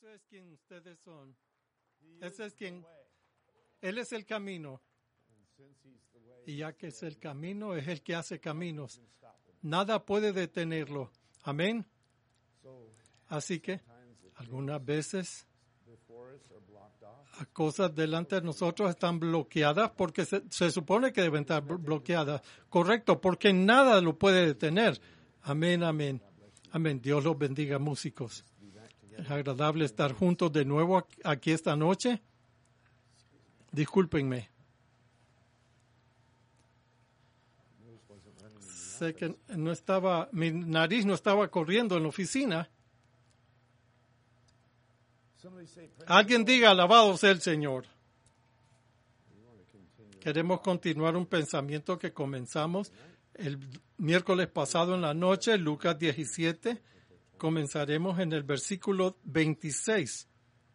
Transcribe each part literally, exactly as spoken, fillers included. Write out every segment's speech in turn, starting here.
Eso es quien ustedes son. Ese es quien. Él es el camino. Y ya que es el camino, es el que hace caminos. Nada puede detenerlo. Amén. Así que algunas veces cosas delante de nosotros están bloqueadas porque se, se supone que deben estar bloqueadas. Correcto, porque nada lo puede detener. Amén, amén. Amén. Dios los bendiga, músicos. Es agradable estar juntos de nuevo aquí esta noche. Discúlpenme. Sé que no estaba, mi nariz no estaba corriendo en la oficina. Alguien diga, alabado sea el Señor. Queremos continuar un pensamiento que comenzamos el miércoles pasado en la noche, Lucas diecisiete. Comenzaremos en el versículo veintiséis.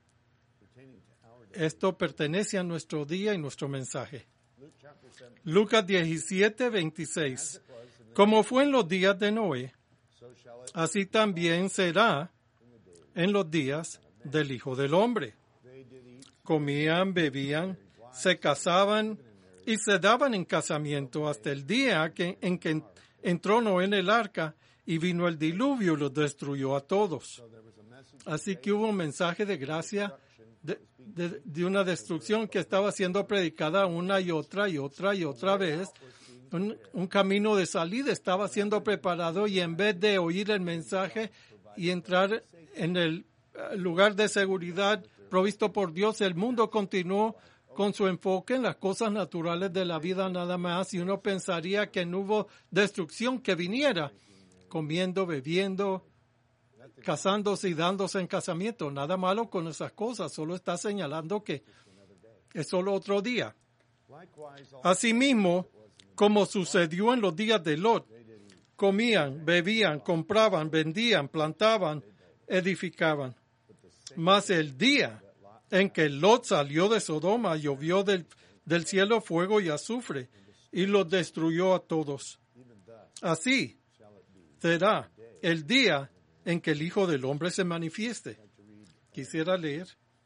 Esto pertenece a nuestro día y nuestro mensaje. Lucas diecisiete, veintiséis. Como fue en los días de Noé, así también será en los días del Hijo del Hombre. Comían, bebían, se casaban y se daban en casamiento hasta el día que, en que entró Noé en el arca y vino el diluvio y los destruyó a todos. Así que hubo un mensaje de gracia de, de, de una destrucción que estaba siendo predicada una y otra y otra y otra vez. Un, un camino de salida estaba siendo preparado y en vez de oír el mensaje y entrar en el lugar de seguridad provisto por Dios, el mundo continuó con su enfoque en las cosas naturales de la vida nada más, y uno pensaría que no hubo destrucción que viniera, comiendo, bebiendo, casándose y dándose en casamiento. Nada malo con esas cosas, solo está señalando que es solo otro día. Asimismo, como sucedió en los días de Lot, comían, bebían, compraban, vendían, plantaban, edificaban. Mas el día en que Lot salió de Sodoma, llovió del, del cielo fuego y azufre, y los destruyó a todos. Así será el día en que el Hijo del Hombre se manifieste. Quisiera leer.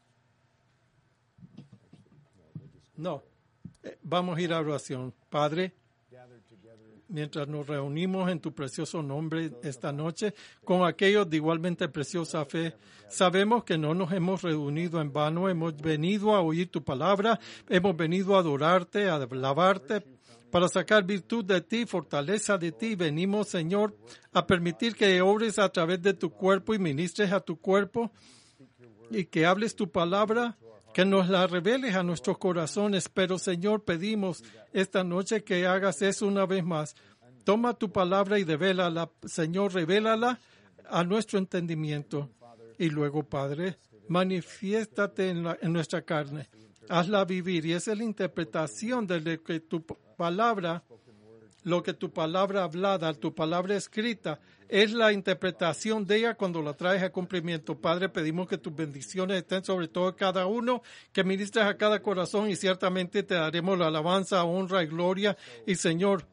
No. Vamos a ir a oración. Padre, mientras nos reunimos en tu precioso nombre esta noche, con aquellos de igualmente preciosa fe, sabemos que no nos hemos reunido en vano, hemos venido a oír tu palabra, hemos venido a adorarte, a alabarte, para sacar virtud de ti, fortaleza de ti. Venimos, Señor, a permitir que obres a través de tu cuerpo y ministres a tu cuerpo y que hables tu palabra, que nos la reveles a nuestros corazones. Pero, Señor, pedimos esta noche que hagas eso una vez más. Toma tu palabra y revélala, Señor, revélala a nuestro entendimiento. Y luego, Padre, manifiéstate en, la, en nuestra carne. Hazla vivir. Y esa es la interpretación de lo que tu palabra, lo que tu palabra hablada, tu palabra escrita, es la interpretación de ella cuando la traes a cumplimiento. Padre, pedimos que tus bendiciones estén sobre todo cada uno, que ministres a cada corazón y ciertamente te daremos la alabanza, honra y gloria. Y Señor,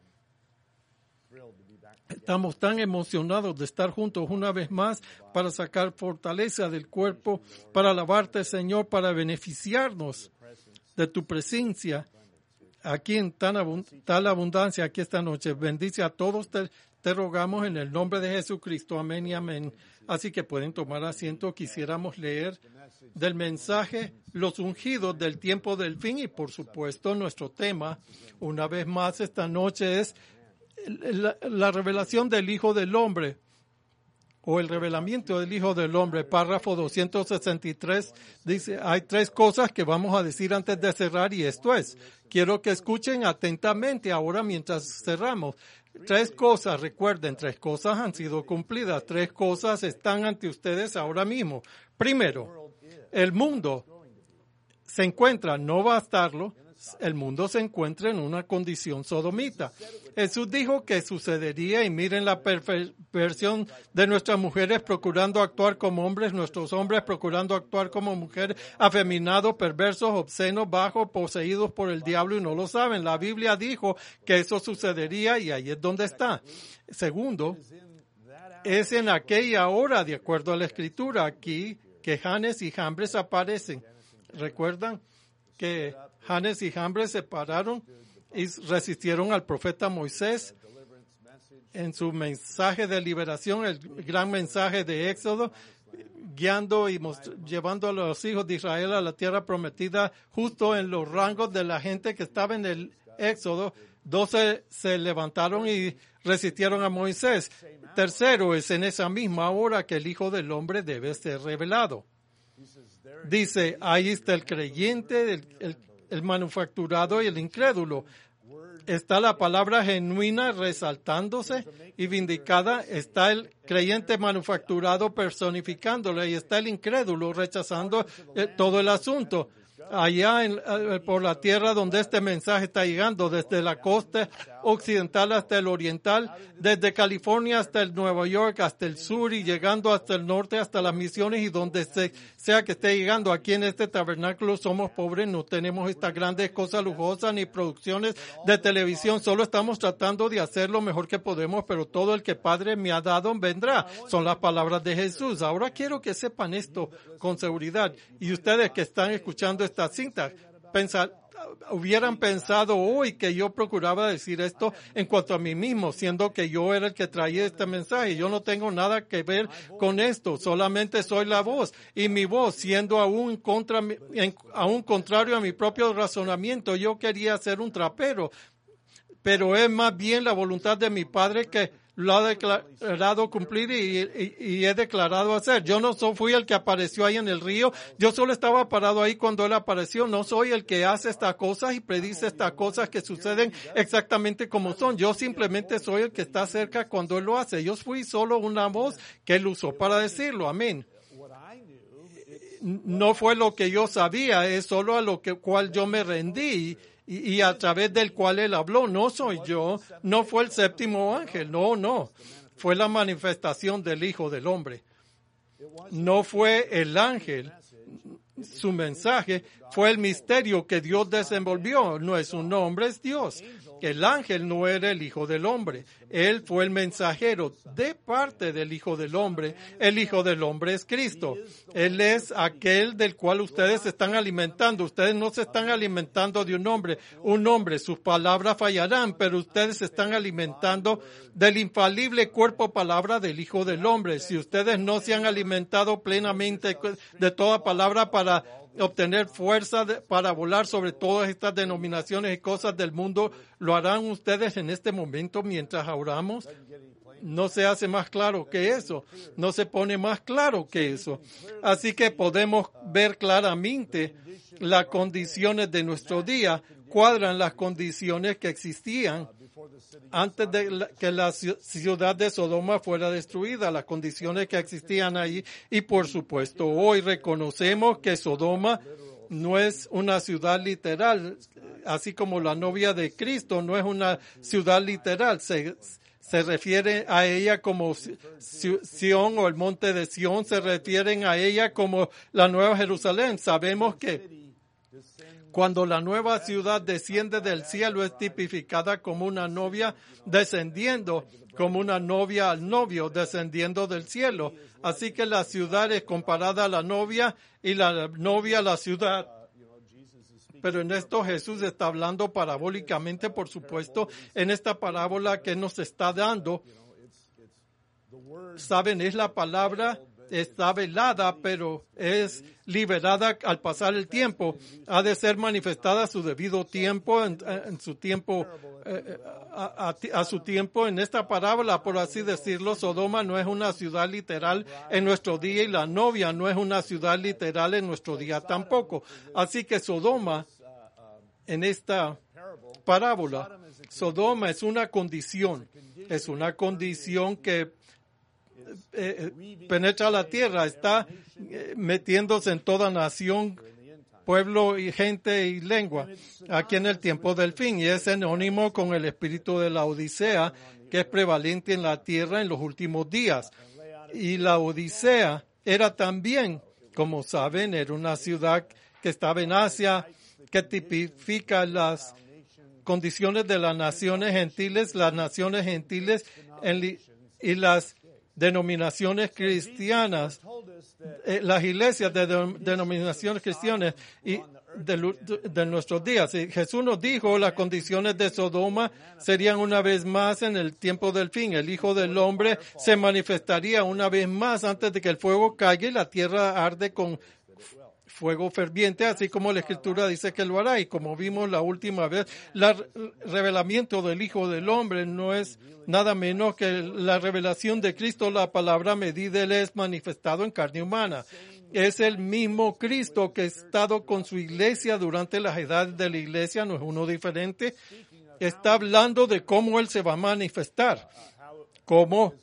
estamos tan emocionados de estar juntos una vez más para sacar fortaleza del cuerpo, para alabarte, Señor, para beneficiarnos de tu presencia aquí en tan abund- tal abundancia aquí esta noche. Bendice a todos, te, te rogamos en el nombre de Jesucristo. Amén y amén. Así que pueden tomar asiento. Quisiéramos leer del mensaje Los ungidos del tiempo del fin, y por supuesto nuestro tema una vez más esta noche es la, la revelación del Hijo del Hombre, o el revelamiento del Hijo del Hombre. Párrafo doscientos sesenta y tres dice, hay tres cosas que vamos a decir antes de cerrar, y esto es, quiero que escuchen atentamente ahora mientras cerramos. Tres cosas, recuerden, tres cosas han sido cumplidas, tres cosas están ante ustedes ahora mismo. Primero, el mundo se encuentra, no va a estarlo, el mundo se encuentra en una condición sodomita. Jesús dijo que sucedería, y miren la perversión de nuestras mujeres procurando actuar como hombres, nuestros hombres procurando actuar como mujeres, afeminados, perversos, obscenos, bajos, poseídos por el diablo y no lo saben. La Biblia dijo que eso sucedería y ahí es donde está. Segundo, es en aquella hora, de acuerdo a la Escritura. Aquí que Janes y Jambres aparecen. ¿Recuerdan que Janes y Jambres se pararon y resistieron al profeta Moisés en su mensaje de liberación, el gran mensaje de Éxodo, guiando y llevando a los hijos de Israel a la tierra prometida justo en los rangos de la gente que estaba en el Éxodo? Doce se levantaron y resistieron a Moisés. Tercero, es en esa misma hora que el Hijo del Hombre debe ser revelado. Dice, ahí está el creyente, el, el, el manufacturado y el incrédulo. Está la palabra genuina resaltándose y vindicada. Está el creyente manufacturado personificándole y está el incrédulo rechazando eh, todo el asunto. Allá en, por la tierra donde este mensaje está llegando, desde la costa occidental hasta el oriental, desde California hasta el Nueva York, hasta el sur y llegando hasta el norte, hasta las misiones y donde se, sea que esté llegando. Aquí en este tabernáculo somos pobres, no tenemos estas grandes cosas lujosas ni producciones de televisión, solo estamos tratando de hacer lo mejor que podemos, pero todo el que Padre me ha dado vendrá. Son las palabras de Jesús. Ahora quiero que sepan esto con seguridad. Y ustedes que están escuchando esta cinta, pensar, hubieran pensado hoy que yo procuraba decir esto en cuanto a mí mismo, siendo que yo era el que traía este mensaje. Yo no tengo nada que ver con esto, solamente soy la voz. Y mi voz, siendo aún, contra, en, aún contrario a mi propio razonamiento, yo quería ser un trapero. Pero es más bien la voluntad de mi Padre que lo ha declarado cumplir y, y, y he declarado hacer. Yo no soy, fui el que apareció ahí en el río. Yo solo estaba parado ahí cuando Él apareció. No soy el que hace estas cosas y predice estas cosas que suceden exactamente como son. Yo simplemente soy el que está cerca cuando Él lo hace. Yo fui solo una voz que Él usó para decirlo. Amén. No fue lo que yo sabía, es solo a lo que cual yo me rendí. Y, y a través del cual Él habló. No soy yo, no fue el séptimo ángel, no, no. Fue la manifestación del Hijo del Hombre. No fue el ángel, su mensaje, fue el misterio que Dios desenvolvió. No es un nombre, es Dios. El ángel no era el Hijo del Hombre. Él fue el mensajero de parte del Hijo del Hombre. El Hijo del Hombre es Cristo. Él es aquel del cual ustedes se están alimentando. Ustedes no se están alimentando de un hombre. Un hombre, sus palabras fallarán, pero ustedes se están alimentando del infalible cuerpo palabra del Hijo del Hombre. Si ustedes no se han alimentado plenamente de toda palabra para obtener fuerza de, para volar sobre todas estas denominaciones y cosas del mundo, lo harán ustedes en este momento mientras oramos. No se hace más claro que eso, no se pone más claro que eso. Así que podemos ver claramente las condiciones de nuestro día, cuadran las condiciones que existían antes de la, que la ciudad de Sodoma fuera destruida, las condiciones que existían ahí. Y por supuesto, hoy reconocemos que Sodoma no es una ciudad literal, así como la novia de Cristo no es una ciudad literal. Se, se refiere a ella como Sión o el monte de Sión, se refieren a ella como la Nueva Jerusalén. Sabemos que cuando la nueva ciudad desciende del cielo es tipificada como una novia descendiendo, como una novia al novio descendiendo del cielo. Así que la ciudad es comparada a la novia y la novia a la ciudad. Pero en esto Jesús está hablando parabólicamente, por supuesto, en esta parábola que nos está dando. Saben, es la palabra, está velada, pero es liberada al pasar el tiempo. Ha de ser manifestada a su debido tiempo, en, en su tiempo, eh, a, a, a su tiempo. En esta parábola, por así decirlo, Sodoma no es una ciudad literal en nuestro día y la novia no es una ciudad literal en nuestro día tampoco. Así que Sodoma, en esta parábola, Sodoma es una condición, es una condición que Eh, penetra la tierra, está eh, metiéndose en toda nación, pueblo y gente y lengua, aquí en el tiempo del fin, y es sinónimo con el espíritu de la Odisea, que es prevalente en la tierra en los últimos días. Y la Odisea era también, como saben, era una ciudad que estaba en Asia, que tipifica las condiciones de las naciones gentiles, las naciones gentiles en li- y las denominaciones cristianas, eh, las iglesias de, de denominaciones cristianas y de, de nuestros días. Y Jesús nos dijo, las condiciones de Sodoma serían una vez más en el tiempo del fin. El Hijo del Hombre se manifestaría una vez más antes de que el fuego caiga y la tierra arde con fuego ferviente, así como la Escritura dice que lo hará. Y como vimos la última vez, el revelamiento del Hijo del Hombre no es nada menos que la revelación de Cristo, la palabra medida. Él es manifestado en carne humana. Es el mismo Cristo que ha estado con su iglesia durante las edades de la iglesia, no es uno diferente. Está hablando de cómo Él se va a manifestar, cómo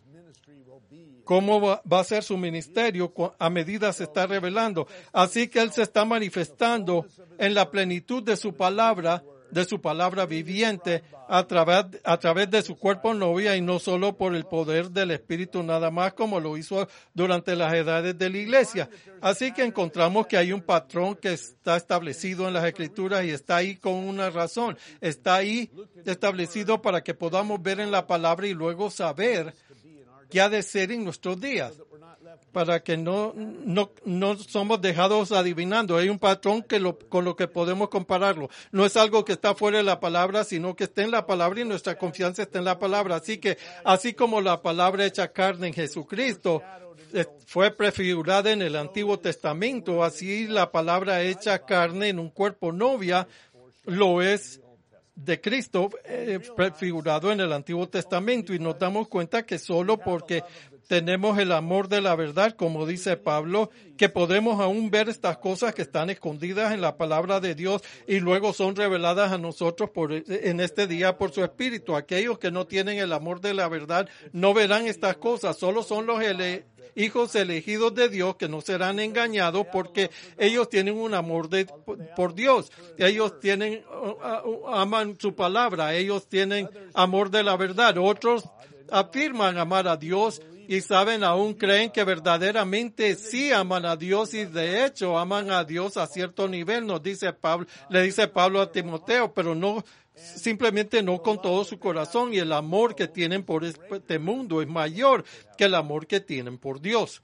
cómo va a ser su ministerio a medida se está revelando. Así que Él se está manifestando en la plenitud de su palabra, de su palabra viviente, a través, a través de su cuerpo novia y no solo por el poder del Espíritu nada más como lo hizo durante las edades de la iglesia. Así que encontramos que hay un patrón que está establecido en las Escrituras y está ahí con una razón. Está ahí establecido para que podamos ver en la palabra y luego saber qué ha de ser en nuestros días, para que no, no, no somos dejados adivinando. Hay un patrón que lo, con lo que podemos compararlo. No es algo que está fuera de la palabra, sino que está en la palabra y nuestra confianza está en la palabra. Así que, así como la palabra hecha carne en Jesucristo fue prefigurada en el Antiguo Testamento, así la palabra hecha carne en un cuerpo novia lo es de Cristo eh, prefigurado en el Antiguo Testamento, y nos damos cuenta que solo porque tenemos el amor de la verdad, como dice Pablo, que podemos aún ver estas cosas que están escondidas en la palabra de Dios y luego son reveladas a nosotros por, en este día por su Espíritu. Aquellos que no tienen el amor de la verdad no verán estas cosas, solo son los ele- hijos elegidos de Dios que no serán engañados porque ellos tienen un amor de, por Dios. Ellos tienen, aman su palabra, ellos tienen amor de la verdad. Otros afirman amar a Dios y saben, aún creen que verdaderamente sí aman a Dios y de hecho aman a Dios a cierto nivel, nos dice Pablo, le dice Pablo a Timoteo, pero no, simplemente no con todo su corazón, y el amor que tienen por este mundo es mayor que el amor que tienen por Dios.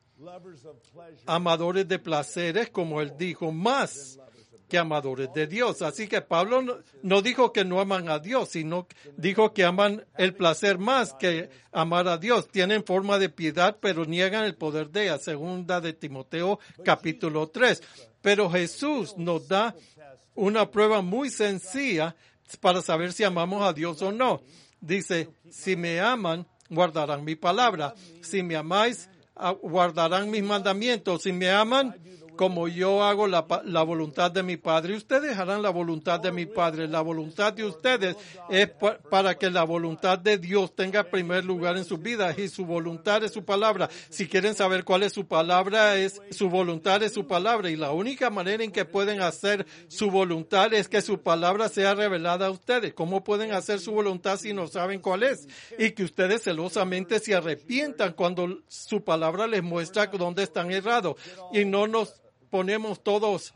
Amadores de placeres, como él dijo, más que amadores de Dios. Así que Pablo no, no dijo que no aman a Dios, sino dijo que aman el placer más que amar a Dios. Tienen forma de piedad, pero niegan el poder de ella. Segunda de Timoteo, capítulo tres. Pero Jesús nos da una prueba muy sencilla para saber si amamos a Dios o no. Dice, si me aman, guardarán mi palabra. Si me amáis, guardarán mis mandamientos. Si me aman, como yo hago la, la voluntad de mi Padre, ustedes harán la voluntad de mi Padre. La voluntad de ustedes es pa, para que la voluntad de Dios tenga primer lugar en sus vidas, y su voluntad es su palabra. Si quieren saber cuál es su palabra, es su voluntad es su palabra, y la única manera en que pueden hacer su voluntad es que su palabra sea revelada a ustedes. ¿Cómo pueden hacer su voluntad si no saben cuál es? Y que ustedes celosamente se arrepientan cuando su palabra les muestra dónde están errados, y no nos ponemos todos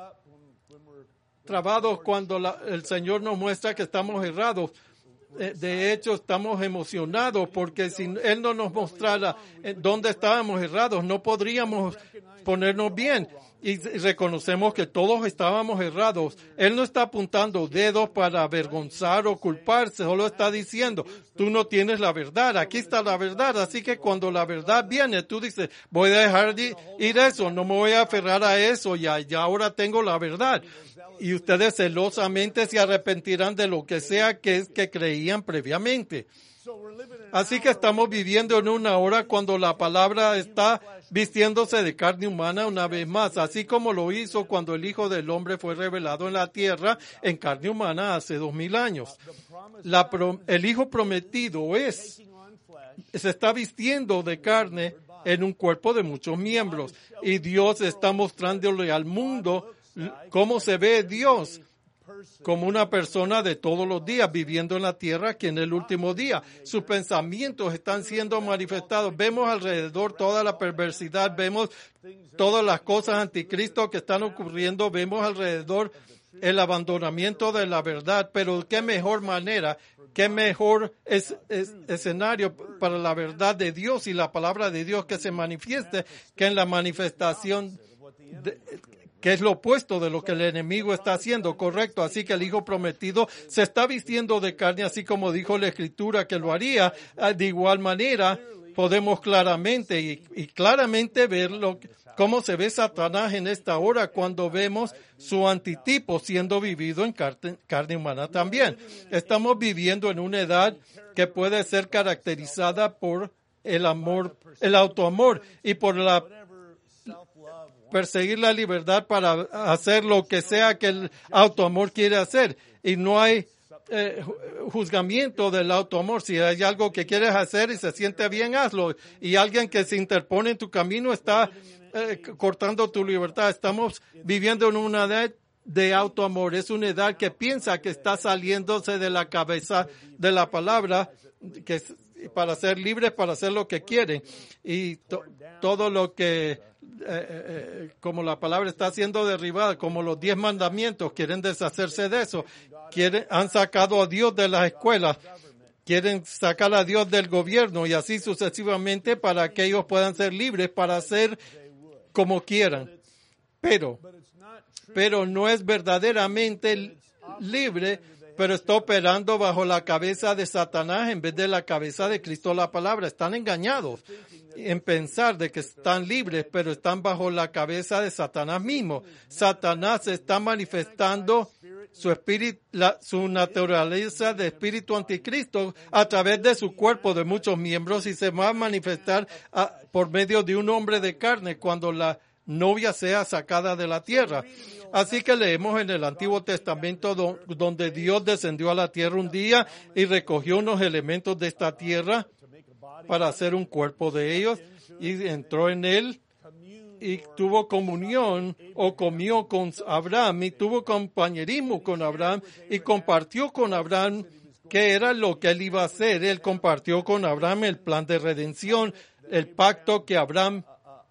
trabados cuando la, el Señor nos muestra que estamos errados. De hecho, estamos emocionados porque si Él no nos mostrara dónde estábamos errados, no podríamos ponernos bien. Y reconocemos que todos estábamos errados. Él no está apuntando dedos para avergonzar o culparse, solo está diciendo, tú no tienes la verdad, aquí está la verdad. Así que cuando la verdad viene, tú dices, voy a dejar de ir eso, no me voy a aferrar a eso, ya, ya ahora tengo la verdad. Y ustedes celosamente se arrepentirán de lo que sea que es que creían previamente. Así que estamos viviendo en una hora cuando la palabra está vistiéndose de carne humana una vez más, así como lo hizo cuando el Hijo del Hombre fue revelado en la tierra en carne humana hace dos mil años. La, el Hijo prometido es, se está vistiendo de carne en un cuerpo de muchos miembros, y Dios está mostrándole al mundo cómo se ve Dios como una persona de todos los días viviendo en la tierra, que en el último día sus pensamientos están siendo manifestados. Vemos alrededor toda la perversidad, vemos todas las cosas anticristo que están ocurriendo, vemos alrededor el abandonamiento de la verdad, pero qué mejor manera, qué mejor es, es, escenario para la verdad de Dios y la palabra de Dios que se manifieste que en la manifestación de, que es lo opuesto de lo que el enemigo está haciendo, correcto. Así que el Hijo Prometido se está vistiendo de carne, así como dijo la Escritura que lo haría. De igual manera, podemos claramente y, y claramente ver lo, cómo se ve Satanás en esta hora cuando vemos su antitipo siendo vivido en carne, carne humana también. Estamos viviendo en una edad que puede ser caracterizada por el amor, el autoamor y por la perseguir la libertad para hacer lo que sea que el autoamor quiere hacer. Y no hay eh, juzgamiento del autoamor. Si hay algo que quieres hacer y se siente bien, hazlo. Y alguien que se interpone en tu camino está eh, cortando tu libertad. Estamos viviendo en una edad de autoamor. Es una edad que piensa que está saliéndose de la cabeza de la palabra, que es para ser libres, para hacer lo que quieren. Y to, todo lo que Eh, eh, como la palabra está siendo derribada, como los diez mandamientos, quieren deshacerse de eso. Quieren, han sacado a Dios de las escuelas, quieren sacar a Dios del gobierno y así sucesivamente para que ellos puedan ser libres para hacer como quieran. Pero, pero no es verdaderamente libre, pero está operando bajo la cabeza de Satanás en vez de la cabeza de Cristo la palabra. Están engañados en pensar de que están libres, pero están bajo la cabeza de Satanás mismo. Satanás está manifestando su espíritu, la, su naturaleza de espíritu anticristo a través de su cuerpo de muchos miembros y se va a manifestar a, por medio de un hombre de carne cuando la novia sea sacada de la tierra. Así que leemos en el Antiguo Testamento do, donde Dios descendió a la tierra un día y recogió unos elementos de esta tierra para hacer un cuerpo de ellos y entró en él y tuvo comunión o comió con Abraham y tuvo compañerismo con Abraham y compartió con Abraham qué era lo que él iba a hacer. Él compartió con Abraham el plan de redención, el pacto que Abraham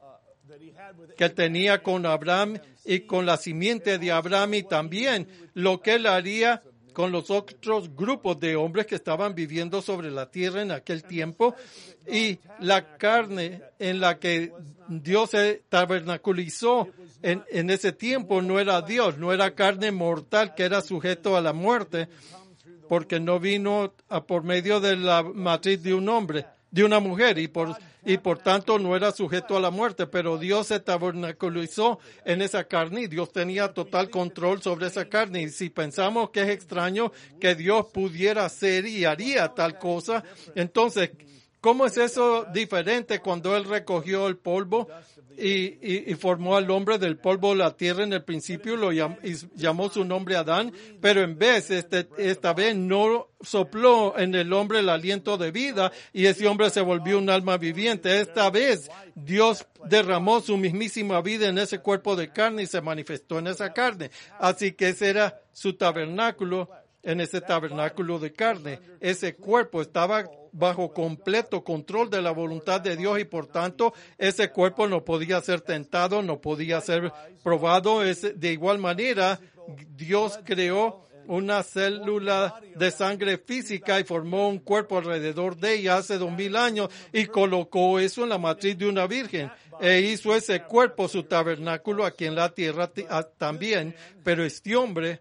que tenía con Abraham y con la simiente de Abraham y también lo que él haría con los otros grupos de hombres que estaban viviendo sobre la tierra en aquel tiempo y la carne en la que Dios se tabernaculizó en, en ese tiempo no era Dios, no era carne mortal que era sujeto a la muerte porque no vino a por medio de la matriz de un hombre, de una mujer y por y por tanto no era sujeto a la muerte, pero Dios se tabernaculizó en esa carne y Dios tenía total control sobre esa carne. Y si pensamos que es extraño que Dios pudiera hacer y haría tal cosa, entonces, ¿cómo es eso diferente cuando Él recogió el polvo y, y, y formó al hombre del polvo de la tierra en el principio lo llam, y llamó su nombre Adán, pero en vez, este, esta vez no sopló en el hombre el aliento de vida y ese hombre se volvió un alma viviente? Esta vez Dios derramó su mismísima vida en ese cuerpo de carne y se manifestó en esa carne. Así que ese era su tabernáculo, en ese tabernáculo de carne. Ese cuerpo estaba bajo completo control de la voluntad de Dios y por tanto ese cuerpo no podía ser tentado, no podía ser probado. Es, de igual manera, Dios creó una célula de sangre física y formó un cuerpo alrededor de ella hace dos mil años y colocó eso en la matriz de una virgen e hizo ese cuerpo su tabernáculo aquí en la tierra t- también. Pero este hombre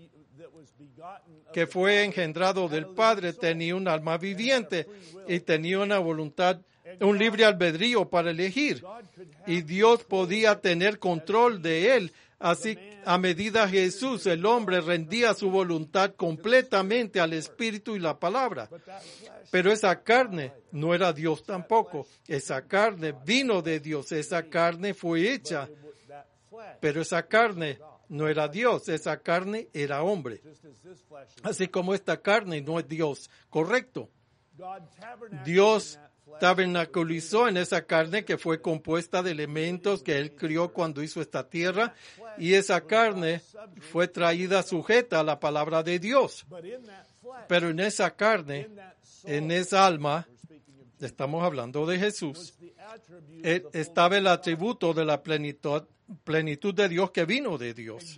que fue engendrado del Padre tenía un alma viviente y tenía una voluntad, un libre albedrío para elegir. Y Dios podía tener control de él. Así, a medida que Jesús, el hombre, rendía su voluntad completamente al Espíritu y la palabra. Pero esa carne no era Dios tampoco. Esa carne vino de Dios. Esa carne fue hecha. Pero esa carne no era Dios, esa carne era hombre. Así como esta carne no es Dios, correcto. Dios tabernaculizó en esa carne que fue compuesta de elementos que Él crió cuando hizo esta tierra y esa carne fue traída sujeta a la palabra de Dios. Pero en esa carne, en esa alma, estamos hablando de Jesús, estaba el atributo de la plenitud plenitud de Dios que vino de Dios.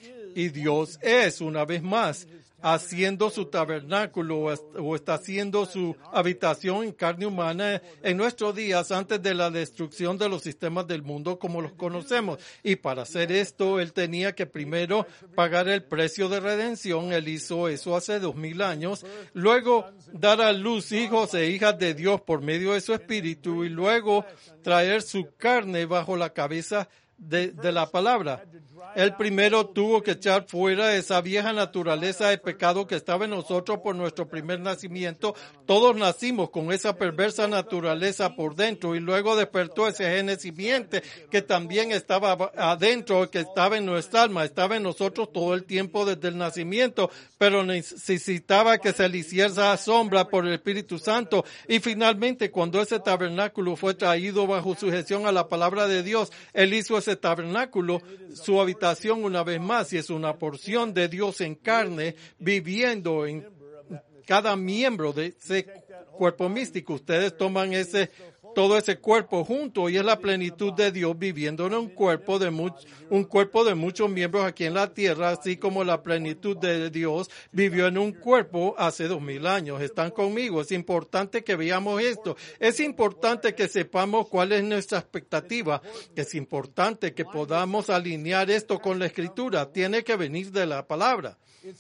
Y Dios es, una vez más, haciendo su tabernáculo o está haciendo su habitación en carne humana en nuestros días antes de la destrucción de los sistemas del mundo como los conocemos. Y para hacer esto, Él tenía que primero pagar el precio de redención. Él hizo eso hace dos mil años. Luego, dar a luz hijos e hijas de Dios por medio de su Espíritu y luego traer su carne bajo la cabeza De, de la palabra. Él primero tuvo que echar fuera esa vieja naturaleza de pecado que estaba en nosotros por nuestro primer nacimiento. Todos nacimos con esa perversa naturaleza por dentro y luego despertó ese gen simiente que también estaba adentro, que estaba en nuestra alma, estaba en nosotros todo el tiempo desde el nacimiento, pero necesitaba que se le hiciera sombra por el Espíritu Santo. Y finalmente, cuando ese tabernáculo fue traído bajo sujeción a la palabra de Dios, Él hizo ese tabernáculo su habitación una vez más, y es una porción de Dios en carne viviendo en cada miembro de ese cuerpo místico. Ustedes toman ese todo ese cuerpo junto y es la plenitud de Dios viviendo en un cuerpo de much, un cuerpo de muchos miembros aquí en la tierra, así como la plenitud de Dios vivió en un cuerpo hace dos mil años. ¿Están conmigo? Es importante que veamos esto. Es importante que sepamos cuál es nuestra expectativa. Es importante que podamos alinear esto con la Escritura. Tiene que venir de la palabra.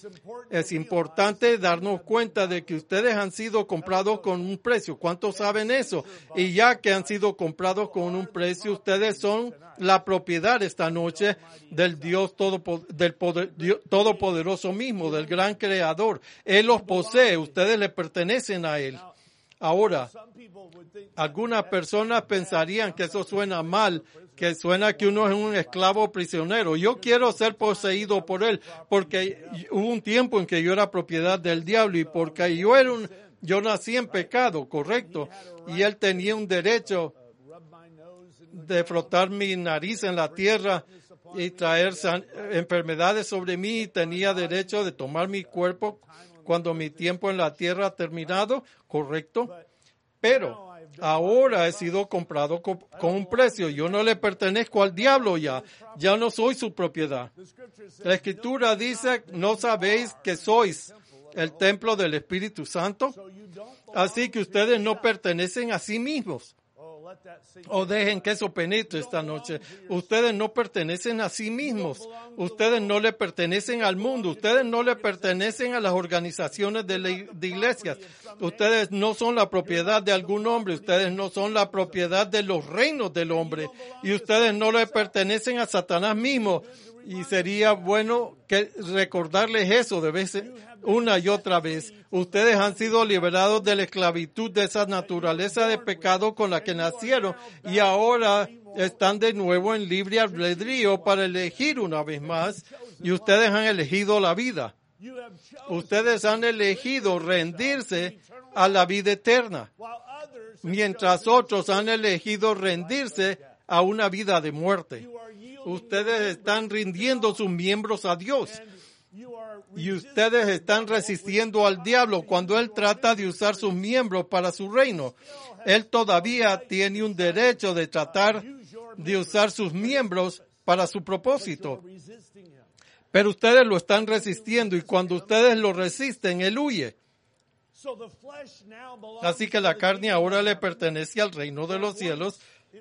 Es importante darnos cuenta de que ustedes han sido comprados con un precio. ¿Cuántos saben eso? Y ya que han sido comprados con un precio, ustedes son la propiedad esta noche del Dios todo, del poder, Dios Todopoderoso mismo, del gran Creador. Él los posee, ustedes le pertenecen a Él. Ahora, algunas personas pensarían que eso suena mal, que suena que uno es un esclavo prisionero. Yo quiero ser poseído por Él, porque hubo un tiempo en que yo era propiedad del diablo y porque yo era un, yo nací en pecado, correcto, y Él tenía un derecho de frotar mi nariz en la tierra y traer san, enfermedades sobre mí, y tenía derecho de tomar mi cuerpo cuando mi tiempo en la tierra ha terminado, correcto, pero ahora he sido comprado con, con un precio. Yo no le pertenezco al diablo ya, ya no soy su propiedad. La Escritura dice, ¿no sabéis que sois el templo del Espíritu Santo? Así que ustedes no pertenecen a sí mismos. O dejen que eso penetre esta noche. Ustedes no pertenecen a sí mismos. Ustedes no le pertenecen al mundo. Ustedes no le pertenecen a las organizaciones de, la, de iglesias. Ustedes no son la propiedad de algún hombre. Ustedes no son la propiedad de los reinos del hombre. Y ustedes no le pertenecen a Satanás mismo. Y sería bueno que recordarles eso de vez una y otra vez. Ustedes han sido liberados de la esclavitud de esa naturaleza de pecado con la que nacieron y ahora están de nuevo en libre albedrío para elegir una vez más, y ustedes han elegido la vida. Ustedes han elegido rendirse a la vida eterna, mientras otros han elegido rendirse a una vida de muerte. Ustedes están rindiendo sus miembros a Dios. Y ustedes están resistiendo al diablo cuando él trata de usar sus miembros para su reino. Él todavía tiene un derecho de tratar de usar sus miembros para su propósito. Pero ustedes lo están resistiendo y cuando ustedes lo resisten, él huye. Así que la carne ahora le pertenece al reino de los cielos,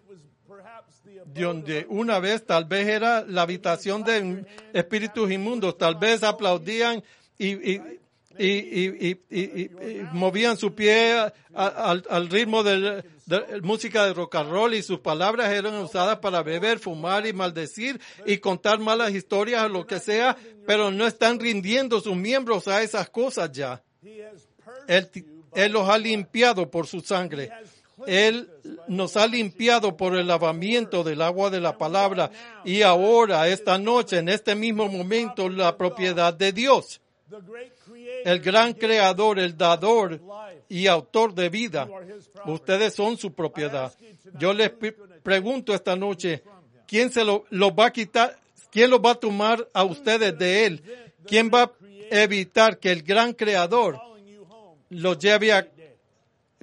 donde una vez tal vez era la habitación de espíritus inmundos. Tal vez aplaudían y, y, y, y, y, y, y, y movían su pie a, a, al, al ritmo de, de música de rock and roll, y sus palabras eran usadas para beber, fumar y maldecir y contar malas historias o lo que sea, pero no están rindiendo sus miembros a esas cosas ya. Él, él los ha limpiado por su sangre. Él nos ha limpiado por el lavamiento del agua de la palabra, y ahora, esta noche, en este mismo momento, la propiedad de Dios, el gran creador, el dador y autor de vida. Ustedes son su propiedad. Yo les pregunto esta noche, ¿quién se lo, los va a quitar? ¿Quién los va a tomar a ustedes de él? ¿Quién va a evitar que el gran creador los lleve a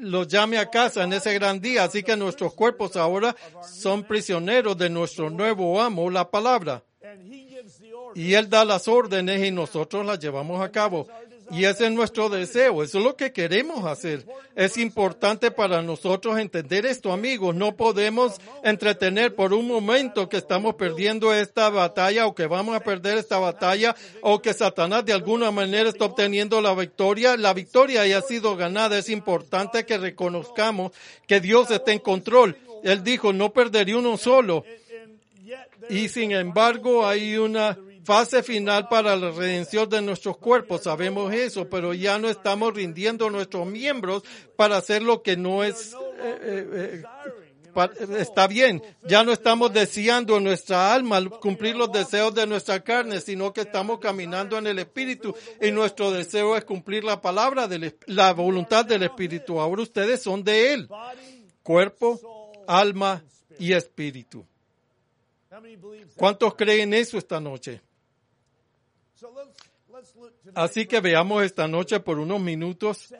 los llame a casa en ese gran día. Así que nuestros cuerpos ahora son prisioneros de nuestro nuevo amo, la palabra. Y Él da las órdenes y nosotros las llevamos a cabo. Y ese es nuestro deseo, eso es lo que queremos hacer. Es importante para nosotros entender esto, amigos. No podemos entretener por un momento que estamos perdiendo esta batalla o que vamos a perder esta batalla o que Satanás de alguna manera está obteniendo la victoria. La victoria ya ha sido ganada. Es importante que reconozcamos que Dios está en control. Él dijo, no perdería uno solo. Y sin embargo hay una fase final para la redención de nuestros cuerpos, sabemos eso, pero ya no estamos rindiendo nuestros miembros para hacer lo que no es, eh, eh, pa, está bien. Ya no estamos deseando en nuestra alma cumplir los deseos de nuestra carne, sino que estamos caminando en el Espíritu y nuestro deseo es cumplir la palabra, de la voluntad del Espíritu. Ahora ustedes son de Él, cuerpo, alma y espíritu. ¿Cuántos creen eso esta noche? Así que veamos esta noche por unos minutos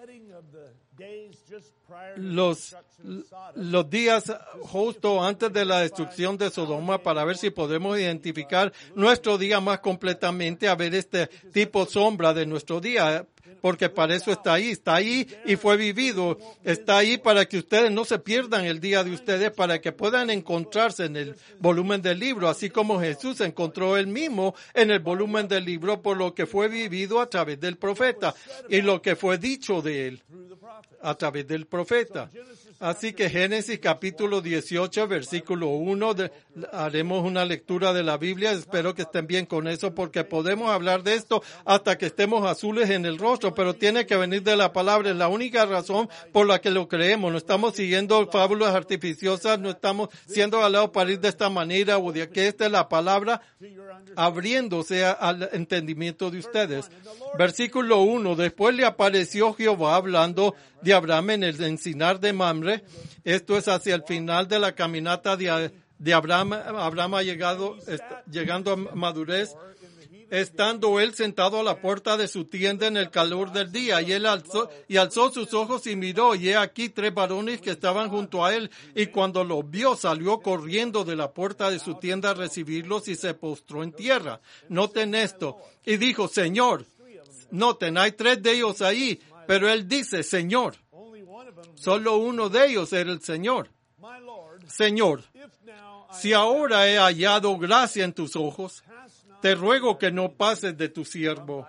los, los días justo antes de la destrucción de Sodoma para ver si podemos identificar nuestro día más completamente, a ver este tipo sombra de nuestro día, porque para eso está ahí, está ahí y fue vivido, está ahí para que ustedes no se pierdan el día de ustedes, para que puedan encontrarse en el volumen del libro, así como Jesús se encontró él mismo en el volumen del libro por lo que fue vivido a través del profeta y lo que fue dicho de él a través del profeta. Así que Génesis capítulo dieciocho, versículo uno, de, haremos una lectura de la Biblia. Espero que estén bien con eso porque podemos hablar de esto hasta que estemos azules en el rostro, pero tiene que venir de la palabra. Es la única razón por la que lo creemos. No estamos siguiendo fábulas artificiosas, no estamos siendo jalados para ir de esta manera o de que esta es la palabra abriéndose al entendimiento de ustedes. Versículo uno, después le apareció Jehová hablando de Abraham en el encinar de Mamre. Esto es hacia el final de la caminata de, de Abraham. Abraham ha llegado, está, llegando a madurez, estando él sentado a la puerta de su tienda en el calor del día, y él alzó, y alzó sus ojos y miró, y he aquí tres varones que estaban junto a él, y cuando los vio, salió corriendo de la puerta de su tienda a recibirlos y se postró en tierra. Noten esto, y dijo, Señor, noten, hay tres de ellos ahí, pero él dice, Señor. Solo uno de ellos era el Señor. Señor, si ahora he hallado gracia en tus ojos, te ruego que no pases de tu siervo.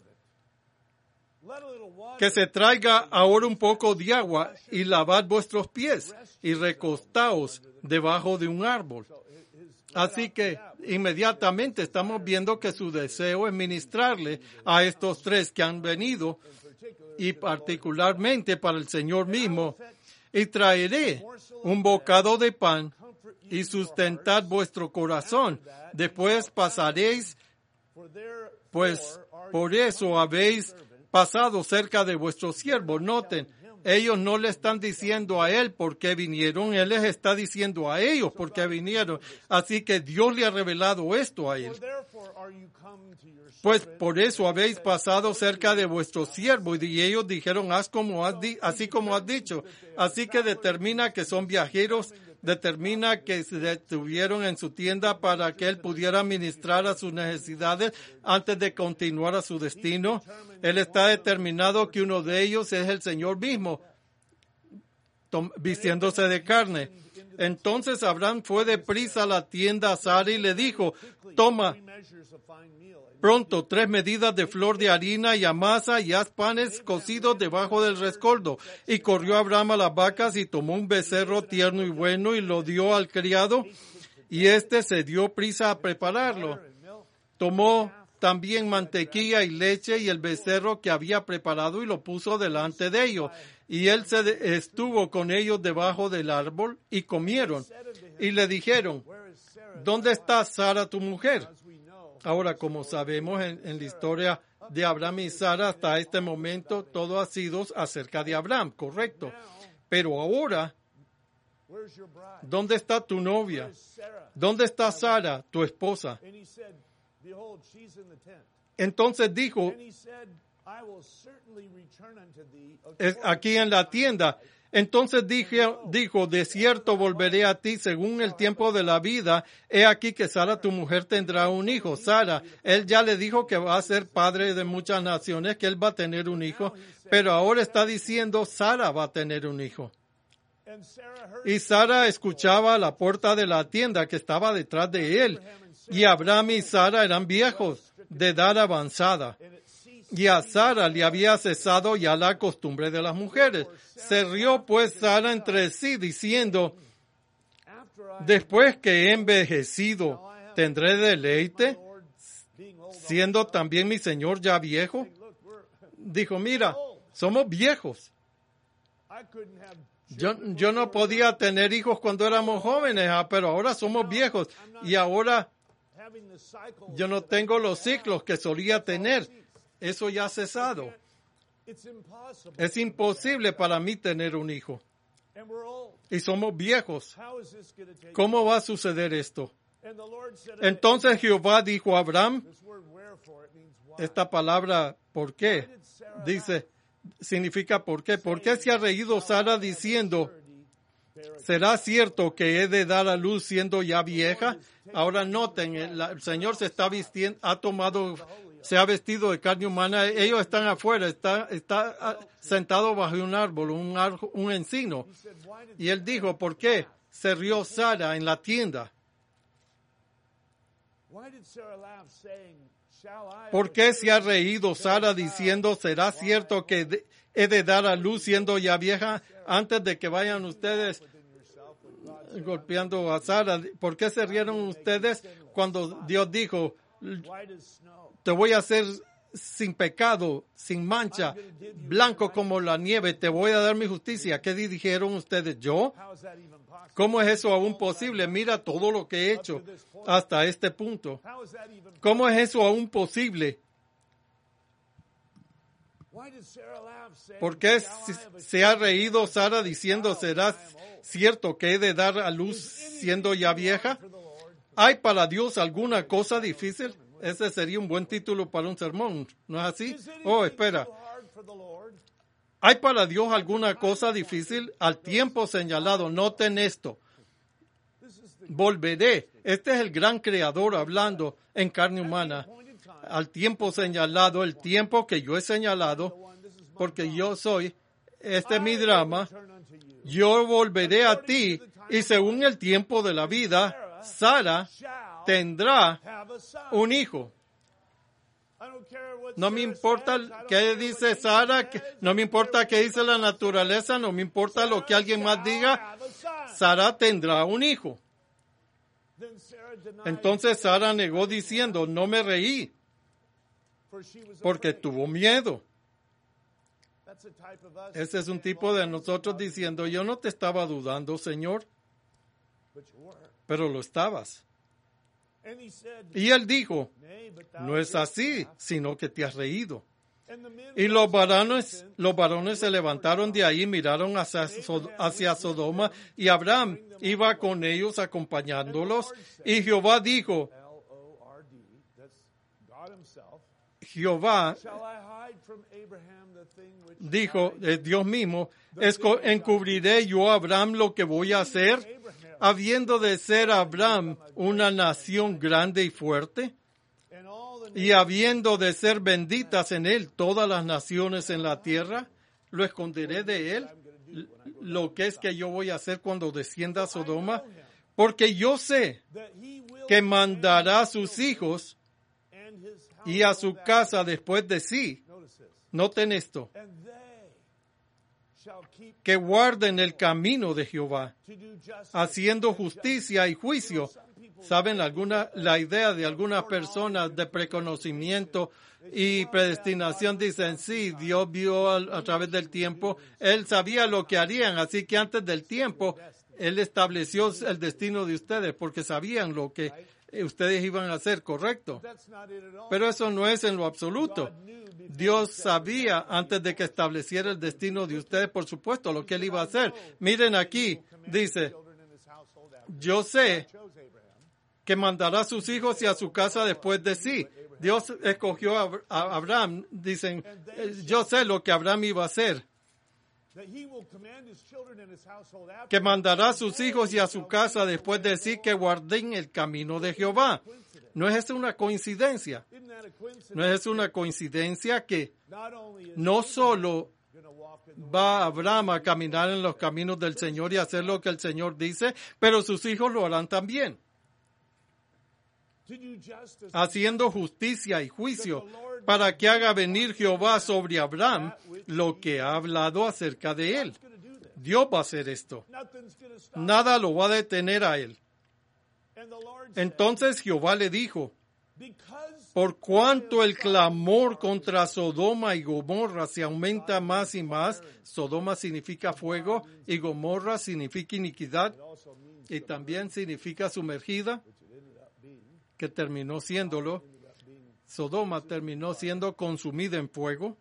Que se traiga ahora un poco de agua y lavad vuestros pies y recostaos debajo de un árbol. Así que inmediatamente estamos viendo que su deseo es ministrarle a estos tres que han venido y particularmente para el Señor mismo, y traeré un bocado de pan y sustentad vuestro corazón. Después pasaréis, pues por eso habéis pasado cerca de vuestro siervo. Noten, ellos no le están diciendo a él por qué vinieron, él les está diciendo a ellos por qué vinieron. Así que Dios le ha revelado esto a él. Pues por eso habéis pasado cerca de vuestro siervo. Y ellos dijeron, haz como has di- así como has dicho. Así que determina que son viajeros, determina que se detuvieron en su tienda para que él pudiera ministrar a sus necesidades antes de continuar a su destino. Él está determinado que uno de ellos es el Señor mismo, tom- vistiéndose de carne. Entonces Abraham fue deprisa a la tienda a Sara y le dijo, toma pronto tres medidas de flor de harina y amasa y haz panes cocidos debajo del rescoldo. Y corrió Abraham a las vacas y tomó un becerro tierno y bueno y lo dio al criado, y éste se dio prisa a prepararlo. Tomó también mantequilla y leche y el becerro que había preparado y lo puso delante de ellos. Y él se de- estuvo con ellos debajo del árbol y comieron. Y le dijeron, ¿dónde está Sara tu mujer? Ahora, como sabemos en, en la historia de Abraham y Sara, hasta este momento todo ha sido acerca de Abraham, correcto. Pero ahora, ¿dónde está tu novia? ¿Dónde está Sara, tu esposa? Entonces dijo, Es aquí en la tienda. Entonces dije, dijo, de cierto volveré a ti según el tiempo de la vida. He aquí que Sara, tu mujer, tendrá un hijo. Sara, él ya le dijo que va a ser padre de muchas naciones, que él va a tener un hijo. Pero ahora está diciendo, Sara va a tener un hijo. Y Sara escuchaba a la puerta de la tienda que estaba detrás de él. Y Abraham y Sara eran viejos, de edad avanzada. Y a Sara le había cesado ya la costumbre de las mujeres. Se rió pues Sara entre sí, diciendo, después que he envejecido, ¿tendré deleite, siendo también mi señor ya viejo? Dijo, mira, somos viejos. Yo, yo no podía tener hijos cuando éramos jóvenes, ah, pero ahora somos viejos. Y ahora yo no tengo los ciclos que solía tener. Eso ya ha cesado. Es imposible para mí tener un hijo. Y somos viejos. ¿Cómo va a suceder esto? Entonces Jehová dijo a Abraham, esta palabra, ¿por qué? Dice, significa ¿por qué? ¿Por qué se ha reído Sara diciendo, ¿será cierto que he de dar a luz siendo ya vieja? Ahora noten, el, el Señor se está vistiendo, ha tomado, se ha vestido de carne humana. Ellos están afuera, está, está sentado bajo un árbol, un, árbol, un encino. Y él dijo, ¿por qué se rió Sara en la tienda? ¿Por qué se ha reído Sara diciendo, ¿será cierto que de, he de dar a luz siendo ya vieja? Antes de que vayan ustedes golpeando a Sara, ¿por qué se rieron ustedes cuando Dios dijo, te voy a hacer sin pecado, sin mancha, blanco como la nieve, te voy a dar mi justicia? ¿Qué dijeron ustedes? ¿Yo? ¿Cómo es eso aún posible? Mira todo lo que he hecho hasta este punto. ¿Cómo es eso aún posible? ¿Por qué se ha reído Sara diciendo, ¿será cierto que he de dar a luz siendo ya vieja? ¿Hay para Dios alguna cosa difícil? Ese sería un buen título para un sermón, ¿no es así? Oh, espera. ¿Hay para Dios alguna cosa difícil? Al tiempo señalado, noten esto. Volveré. Este es el gran creador hablando en carne humana. Al tiempo señalado, el tiempo que yo he señalado, porque yo soy, este es mi drama, yo volveré a ti y según el tiempo de la vida, Sara tendrá un hijo. No me importa qué dice Sara, no me importa qué dice la naturaleza, no me importa lo que alguien más diga, Sara tendrá un hijo. Entonces Sara negó diciendo, no me reí, porque tuvo miedo. Ese es un tipo de nosotros diciendo, yo no te estaba dudando, Señor, pero lo estabas. Y él dijo, no es así, sino que te has reído. Y los varones, los varones se levantaron de ahí, miraron hacia, hacia Sodoma, y Abraham iba con ellos acompañándolos. Y Jehová dijo, Jehová dijo, Dios mismo, encubriré yo a Abraham lo que voy a hacer, habiendo de ser Abraham una nación grande y fuerte, y habiendo de ser benditas en él todas las naciones en la tierra, lo esconderé de él, lo que es que yo voy a hacer cuando descienda a Sodoma, porque yo sé que mandará a sus hijos y a su casa después de sí. Noten esto, que guarden el camino de Jehová, haciendo justicia y juicio. ¿Saben alguna, la idea de algunas personas de preconocimiento y predestinación? Dicen, sí, Dios vio a, a través del tiempo, Él sabía lo que harían, así que antes del tiempo, Él estableció el destino de ustedes, porque sabían lo que ustedes iban a hacer, correcto. Pero eso no es en lo absoluto. Dios sabía antes de que estableciera el destino de ustedes, por supuesto, lo que Él iba a hacer. Miren aquí, dice, yo sé que mandará a sus hijos y a su casa después de sí. Dios escogió a a Abraham. Dicen, yo sé lo que Abraham iba a hacer. Que mandará a sus hijos y a su casa después de sí que guarden el camino de Jehová. ¿No es eso una coincidencia? ¿No es una coincidencia que no solo va Abraham a caminar en los caminos del Señor y hacer lo que el Señor dice, pero sus hijos lo harán también? Haciendo justicia y juicio para que haga venir Jehová sobre Abraham lo que ha hablado acerca de él. Dios va a hacer esto. Nada lo va a detener a él. Entonces Jehová le dijo, por cuanto el clamor contra Sodoma y Gomorra se aumenta más y más, Sodoma significa fuego y Gomorra significa iniquidad y también significa sumergida, que terminó siéndolo. Sodoma terminó siendo consumida en fuego.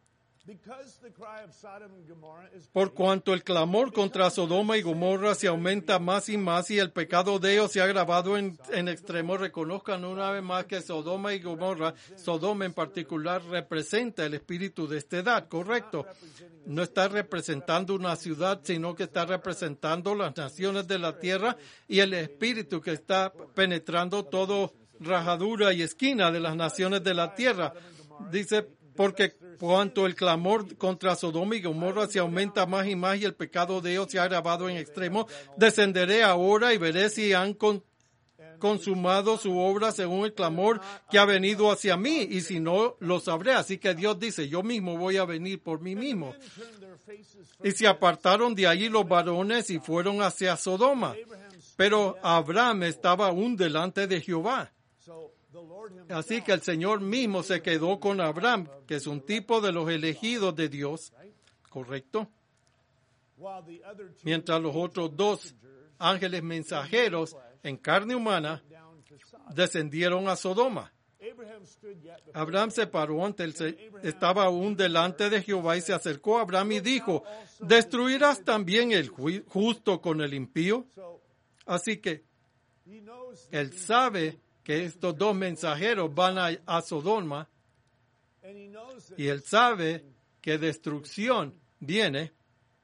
Por cuanto el clamor contra Sodoma y Gomorra se aumenta más y más y el pecado de ellos se ha agravado en, en extremo, reconozcan una vez más que Sodoma y Gomorra, Sodoma en particular, representa el espíritu de esta edad, ¿correcto? No está representando una ciudad, sino que está representando las naciones de la tierra y el espíritu que está penetrando todo rajadura y esquina de las naciones de la tierra. Dice, porque cuanto el clamor contra Sodoma y Gomorra se aumenta más y más y el pecado de ellos se ha agravado en extremo, descenderé ahora y veré si han con, consumado su obra según el clamor que ha venido hacia mí, y si no, lo sabré. Así que Dios dice, yo mismo voy a venir por mí mismo. Y se apartaron de allí los varones y fueron hacia Sodoma. Pero Abraham estaba aún delante de Jehová. Así que el Señor mismo se quedó con Abraham, que es un tipo de los elegidos de Dios, ¿correcto? Mientras los otros dos ángeles mensajeros en carne humana descendieron a Sodoma. Abraham se paró ante el, estaba aún delante de Jehová y se acercó a Abraham y dijo, ¿destruirás también el justo con el impío? Así que él sabe que estos dos mensajeros van a, a Sodoma y él sabe que destrucción viene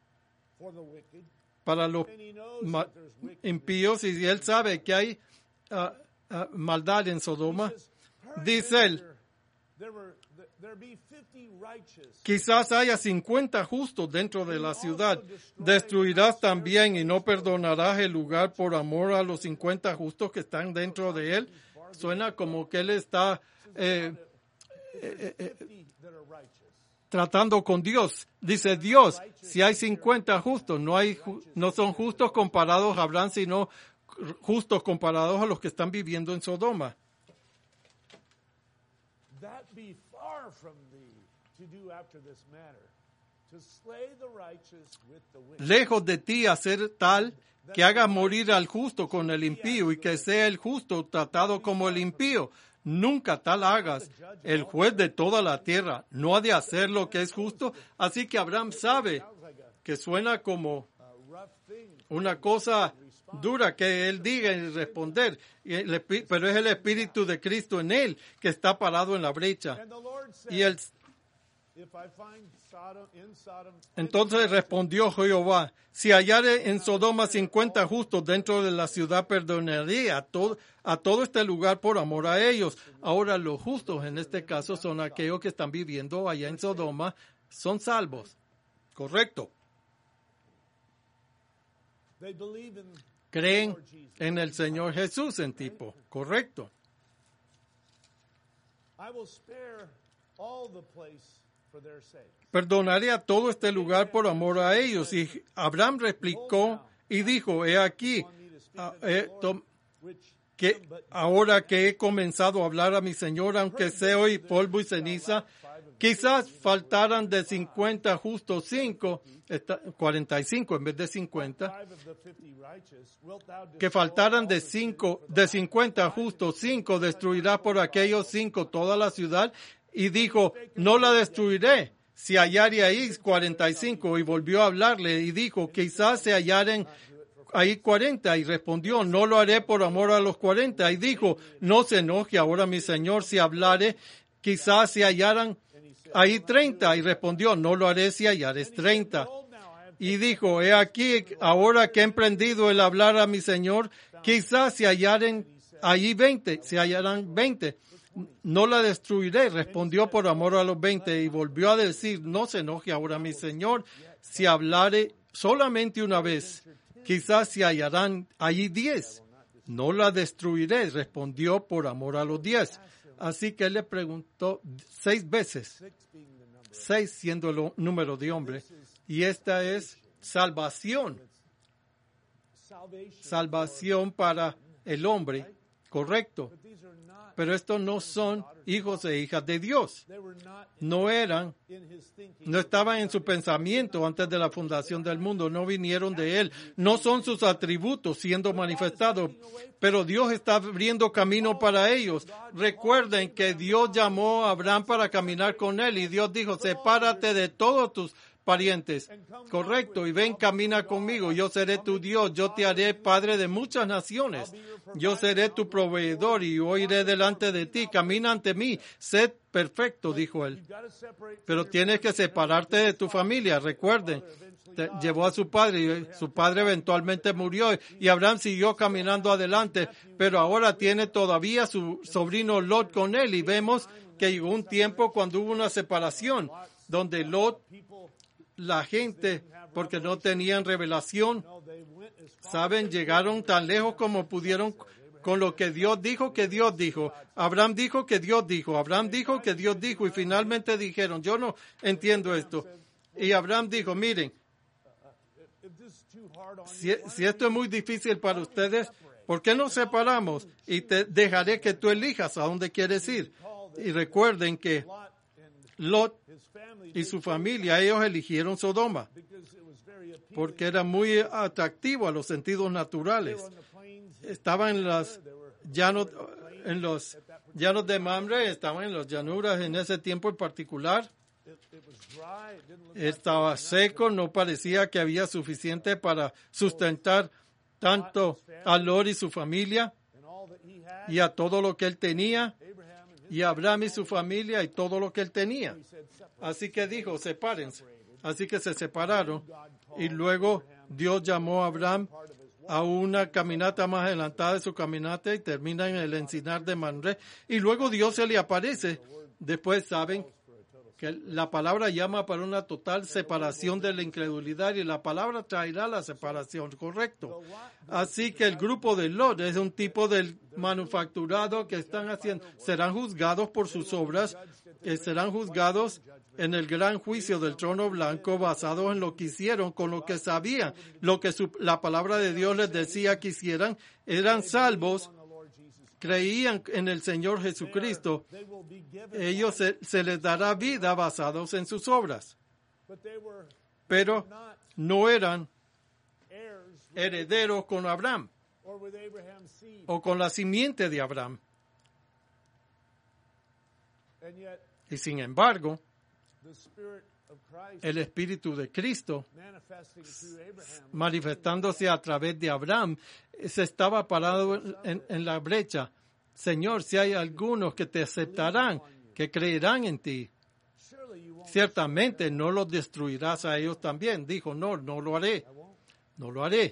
para los ma- impíos y él sabe que hay uh, uh, maldad en Sodoma. Dice él, quizás haya cincuenta justos dentro de la ciudad. Destruirás también y no perdonarás el lugar por amor a los cincuenta justos que están dentro de él. Suena como que él está eh, eh, eh, tratando con Dios. Dice Dios, si hay cincuenta justos, no hay no son justos comparados a Abraham, sino justos comparados a los que están viviendo en Sodoma. Lejos de ti hacer tal que haga morir al justo con el impío y que sea el justo tratado como el impío. Nunca tal hagas. El juez de toda la tierra no ha de hacer lo que es justo. Así que Abraham sabe que suena como una cosa dura que él diga y responder, pero es el Espíritu de Cristo en él que está parado en la brecha. Y él, entonces respondió Jehová, si hallare en Sodoma cincuenta justos dentro de la ciudad, perdonaría a todo, a todo este lugar por amor a ellos. Ahora los justos en este caso son aquellos que están viviendo allá en Sodoma, son salvos. Correcto. Creen en el Señor Jesús en tipo. Correcto. Perdonaré a todo este lugar por amor a ellos. Y Abraham replicó y dijo, he aquí, eh, to, que ahora que he comenzado a hablar a mi Señor, aunque sea hoy polvo y ceniza, quizás faltaran de cincuenta justos cinco, cuarenta y cinco en vez de cincuenta, que faltaran de cinco, de cincuenta justos cinco, destruirá por aquellos cinco toda la ciudad. Y dijo, no la destruiré, si hallare ahí cuarenta y cinco. Y volvió a hablarle y dijo, quizás se hallaren ahí cuarenta. Y respondió, no lo haré por amor a los cuarenta. Y dijo, no se enoje ahora mi señor si hablare, quizás se hallaran ahí treinta. Y respondió, no lo haré si hallares treinta. Y dijo, he aquí, ahora que he emprendido el hablar a mi señor, quizás se hallaren allí veinte, se hallarán veinte. No la destruiré. Respondió por amor a los veinte. Y volvió a decir, no se enoje ahora mi señor si hablare solamente una vez. Quizás se hallarán allí diez. No la destruiré. Respondió por amor a los diez. Así que él le preguntó seis veces. Seis siendo el número de hombre. Y esta es salvación. Salvación para el hombre. Correcto. Pero estos no son hijos e hijas de Dios. No eran, no estaban en su pensamiento antes de la fundación del mundo. No vinieron de Él. No son sus atributos siendo manifestados. Pero Dios está abriendo camino para ellos. Recuerden que Dios llamó a Abraham para caminar con Él. Y Dios dijo, sepárate de todos tus parientes. Correcto. Y ven, camina conmigo. Yo seré tu Dios. Yo te haré padre de muchas naciones. Yo seré tu proveedor y yo iré delante de ti. Camina ante mí. Sé perfecto, dijo él. Pero tienes que separarte de tu familia. Recuerden, te llevó a su padre y su padre eventualmente murió y Abraham siguió caminando adelante. Pero ahora tiene todavía su sobrino Lot con él y vemos que llegó un tiempo cuando hubo una separación donde Lot, la gente, porque no tenían revelación, saben, llegaron tan lejos como pudieron con lo que Dios dijo que Dios dijo. Abraham dijo que Dios dijo. Abraham dijo que Dios dijo. Y finalmente dijeron, yo no entiendo esto. Y Abraham dijo, miren, si, si esto es muy difícil para ustedes, ¿por qué nos separamos? Y te dejaré que tú elijas a dónde quieres ir. Y recuerden que Lot y su familia, ellos eligieron Sodoma porque era muy atractivo a los sentidos naturales. Estaban en las llanos, en los llanos de Mamre, estaban en las llanuras en ese tiempo en particular. Estaba seco, no parecía que había suficiente para sustentar tanto a Lot y su familia y a todo lo que él tenía. Y Abraham y su familia y todo lo que él tenía. Así que dijo, sepárense. Así que se separaron. Y luego Dios llamó a Abraham a una caminata más adelantada de su caminata y termina en el encinar de Mamre. Y luego Dios se le aparece. Después saben que la palabra llama para una total separación de la incredulidad y la palabra traerá la separación, correcto. Así que el grupo de Lot es un tipo del manufacturado que están haciendo, serán juzgados por sus obras, eh, serán juzgados en el gran juicio del trono blanco basados en lo que hicieron, con lo que sabían, lo que su, la palabra de Dios les decía que hicieran, eran salvos, creían en el Señor Jesucristo, ellos se, se les dará vida basados en sus obras. Pero no eran herederos con Abraham o con la simiente de Abraham. Y sin embargo, el Espíritu de Cristo, manifestándose a través de Abraham, se estaba parado en, en la brecha. Señor, si hay algunos que te aceptarán, que creerán en ti, ciertamente no los destruirás a ellos también. Dijo, no, no lo haré, no lo haré.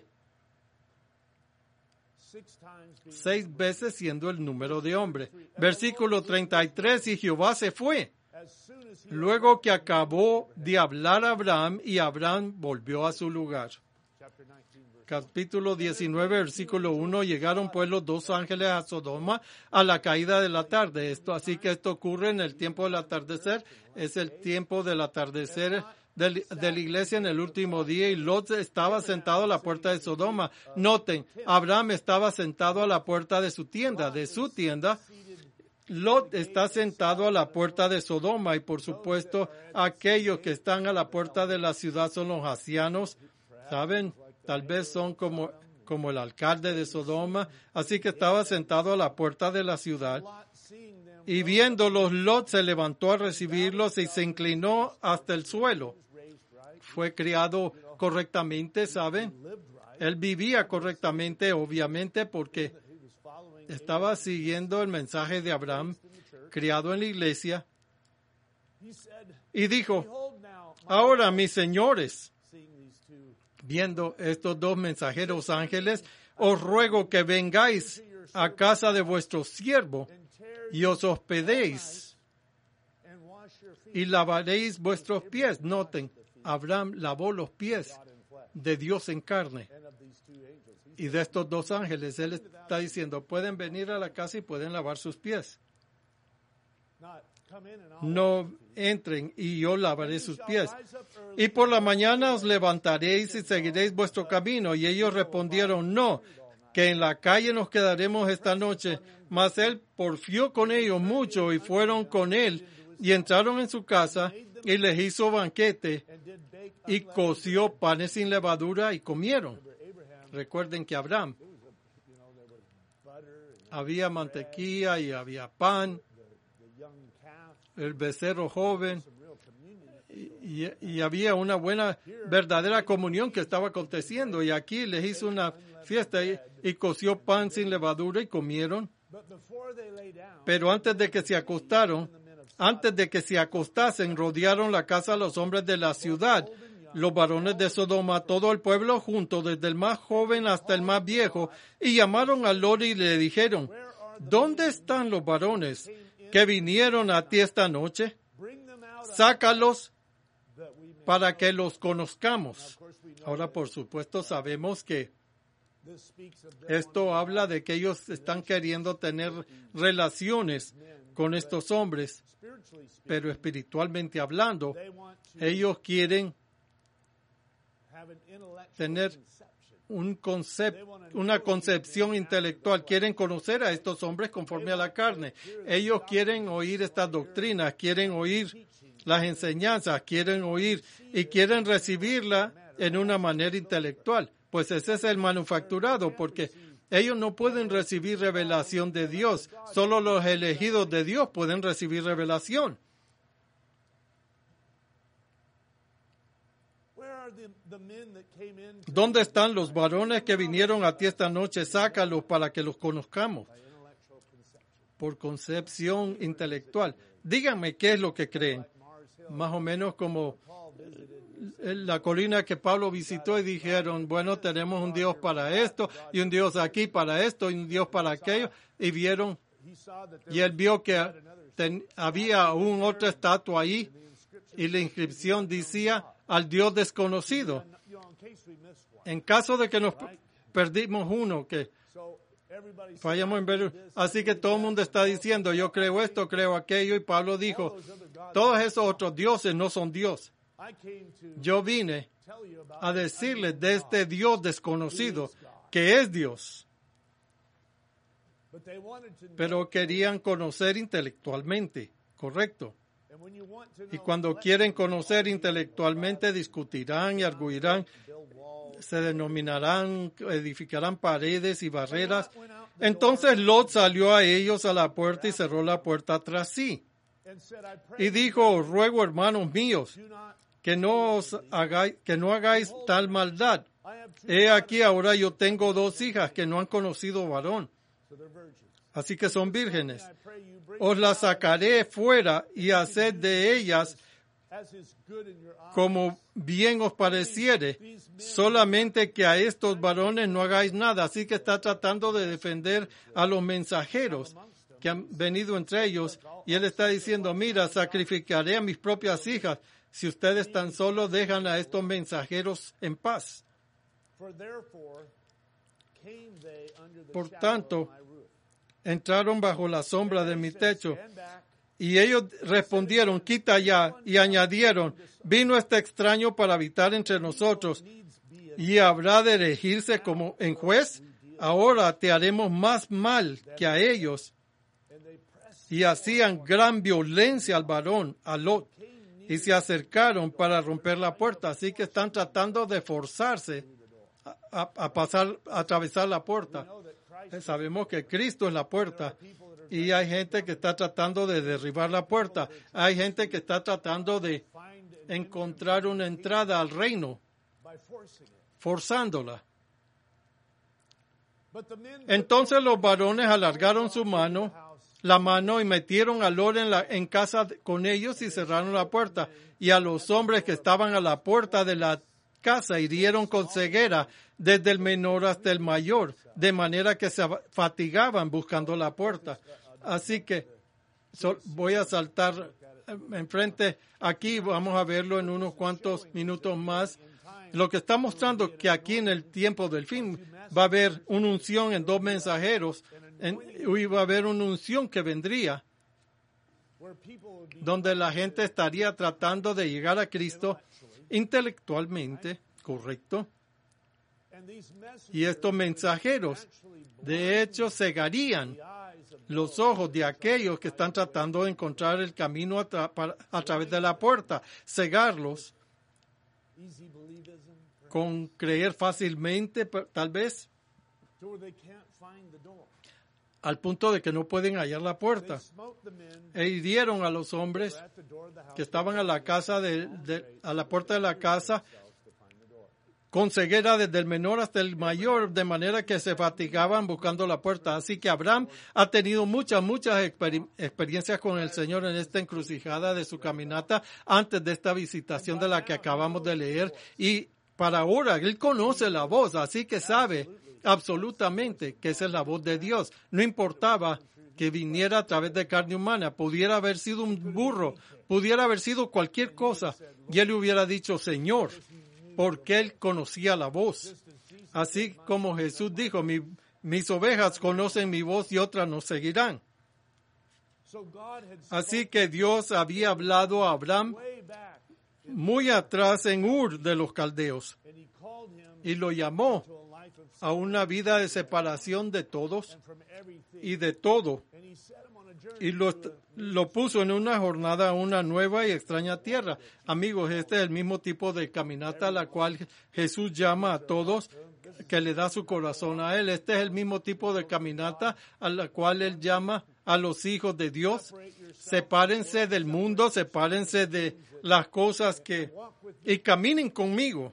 Seis veces siendo el número de hombres. Versículo treinta y tres, y Jehová se fue. Luego que acabó de hablar a Abraham, y Abraham volvió a su lugar. Capítulo diecinueve, versículo uno, llegaron pues los dos ángeles a Sodoma a la caída de la tarde. Esto, así que esto ocurre en el tiempo del atardecer, es el tiempo del atardecer de, de la iglesia en el último día, y Lot estaba sentado a la puerta de Sodoma. Noten, Abraham estaba sentado a la puerta de su tienda, de su tienda. Lot está sentado a la puerta de Sodoma, y por supuesto aquellos que están a la puerta de la ciudad son los ancianos, ¿saben? Tal vez son como, como el alcalde de Sodoma. Así que estaba sentado a la puerta de la ciudad. Y viéndolos, Lot se levantó a recibirlos y se inclinó hasta el suelo. Fue criado correctamente, ¿saben? Él vivía correctamente, obviamente, porque estaba siguiendo el mensaje de Abraham, criado en la iglesia, y dijo, ahora mis señores, viendo estos dos mensajeros ángeles, os ruego que vengáis a casa de vuestro siervo y os hospedéis y lavaréis vuestros pies. Noten, Abraham lavó los pies de Dios en carne. Y de estos dos ángeles, él está diciendo, pueden venir a la casa y pueden lavar sus pies. No entren y yo lavaré sus pies. Y por la mañana os levantaréis y seguiréis vuestro camino. Y ellos respondieron, no, que en la calle nos quedaremos esta noche. Mas él porfió con ellos mucho y fueron con él y entraron en su casa y les hizo banquete y coció panes sin levadura y comieron. Recuerden que Abraham había mantequilla y había pan, el becerro joven, y, y, y había una buena, verdadera comunión que estaba aconteciendo. Y aquí les hizo una fiesta y, y coció pan sin levadura y comieron. Pero antes de que se acostaron, antes de que se acostasen, rodearon la casa los hombres de la ciudad, los varones de Sodoma, todo el pueblo junto, desde el más joven hasta el más viejo, y llamaron a Lot y le dijeron, ¿dónde están los varones que vinieron a ti esta noche? Sácalos para que los conozcamos. Ahora, por supuesto, sabemos que esto habla de que ellos están queriendo tener relaciones con estos hombres, pero espiritualmente hablando, ellos quieren tener un concepto, una concepción intelectual, quieren conocer a estos hombres conforme a la carne. Ellos quieren oír estas doctrinas, quieren oír las enseñanzas, quieren oír y quieren recibirla en una manera intelectual. Pues ese es el manufacturado, porque ellos no pueden recibir revelación de Dios. Solo los elegidos de Dios pueden recibir revelación. ¿Dónde están los varones que vinieron a ti esta noche? Sácalos para que los conozcamos. Por concepción intelectual. Díganme qué es lo que creen. Más o menos como la colina que Pablo visitó y dijeron, bueno, tenemos un Dios para esto y un Dios aquí para esto y un Dios para aquello. Y vieron, y él vio que ten, había un otra estatua ahí y la inscripción decía al Dios desconocido. En caso de que nos perdimos uno, que fallamos en ver, así que todo el mundo está diciendo, yo creo esto, creo aquello, y Pablo dijo, todos esos otros dioses no son Dios. Yo vine a decirles de este Dios desconocido, que es Dios. Pero querían conocer intelectualmente, correcto. Y cuando quieren conocer intelectualmente, discutirán y arguirán, se denominarán, edificarán paredes y barreras. Entonces Lot salió a ellos a la puerta y cerró la puerta tras sí. Y dijo, os ruego, hermanos míos, que no os hagáis, que no hagáis tal maldad. He aquí ahora yo tengo dos hijas que no han conocido varón, así que son vírgenes. Os las sacaré fuera y haced de ellas como bien os pareciere, solamente que a estos varones no hagáis nada. Así que está tratando de defender a los mensajeros que han venido entre ellos, y él está diciendo, mira, sacrificaré a mis propias hijas si ustedes tan solo dejan a estos mensajeros en paz. Por tanto, entraron bajo la sombra de mi techo. Y ellos respondieron, quita ya, y añadieron, vino este extraño para habitar entre nosotros, y habrá de elegirse como en juez. Ahora te haremos más mal que a ellos. Y hacían gran violencia al varón, a Lot, y se acercaron para romper la puerta. Así que están tratando de forzarse a, a, a pasar, a atravesar la puerta. Sabemos que Cristo es la puerta. Y hay gente que está tratando de derribar la puerta. Hay gente que está tratando de encontrar una entrada al reino, forzándola. Entonces los varones alargaron su mano, la mano y metieron a Lot en, la, en casa con ellos y cerraron la puerta. Y a los hombres que estaban a la puerta de la casa hirieron con ceguera desde el menor hasta el mayor, de manera que se fatigaban buscando la puerta. Así que so, voy a saltar enfrente aquí, vamos a verlo en unos cuantos minutos más. Lo que está mostrando que aquí en el tiempo del fin va a haber una unción en dos mensajeros, en, y va a haber una unción que vendría, donde la gente estaría tratando de llegar a Cristo intelectualmente, correcto. Y estos mensajeros, de hecho, cegarían los ojos de aquellos que están tratando de encontrar el camino a, tra- para, a través de la puerta, cegarlos con creer fácilmente, tal vez, al punto de que no pueden hallar la puerta. E hirieron a los hombres que estaban a la casa de, de, a la puerta de la casa con ceguera desde el menor hasta el mayor, de manera que se fatigaban buscando la puerta. Así que Abraham ha tenido muchas, muchas exper- experiencias con el Señor en esta encrucijada de su caminata antes de esta visitación de la que acabamos de leer. Y para ahora, él conoce la voz, así que sabe absolutamente que esa es la voz de Dios. No importaba que viniera a través de carne humana, pudiera haber sido un burro, pudiera haber sido cualquier cosa, y él le hubiera dicho, Señor, porque él conocía la voz. Así como Jesús dijo, Mi, mis ovejas conocen mi voz y otras nos seguirán. Así que Dios había hablado a Abraham muy atrás en Ur de los Caldeos y lo llamó a una vida de separación de todos y de todo, y lo, lo puso en una jornada a una nueva y extraña tierra. Amigos, este es el mismo tipo de caminata a la cual Jesús llama a todos, que le da su corazón a Él. Este es el mismo tipo de caminata a la cual Él llama a los hijos de Dios. Sepárense del mundo, sepárense de las cosas que... y caminen conmigo.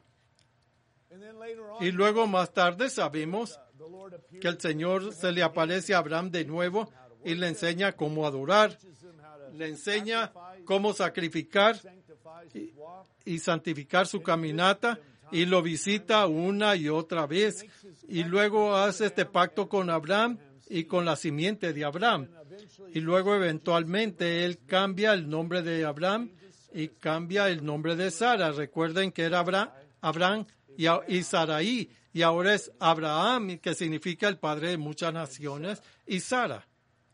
Y luego más tarde sabemos que el Señor se le aparece a Abraham de nuevo y le enseña cómo adorar, le enseña cómo sacrificar y, y santificar su caminata, y lo visita una y otra vez. Y luego hace este pacto con Abraham y con la simiente de Abraham. Y luego eventualmente él cambia el nombre de Abraham y cambia el nombre de Sara. Recuerden que era Abraham, Abraham y, y Sarai, y ahora es Abraham, que significa el padre de muchas naciones, y Sara.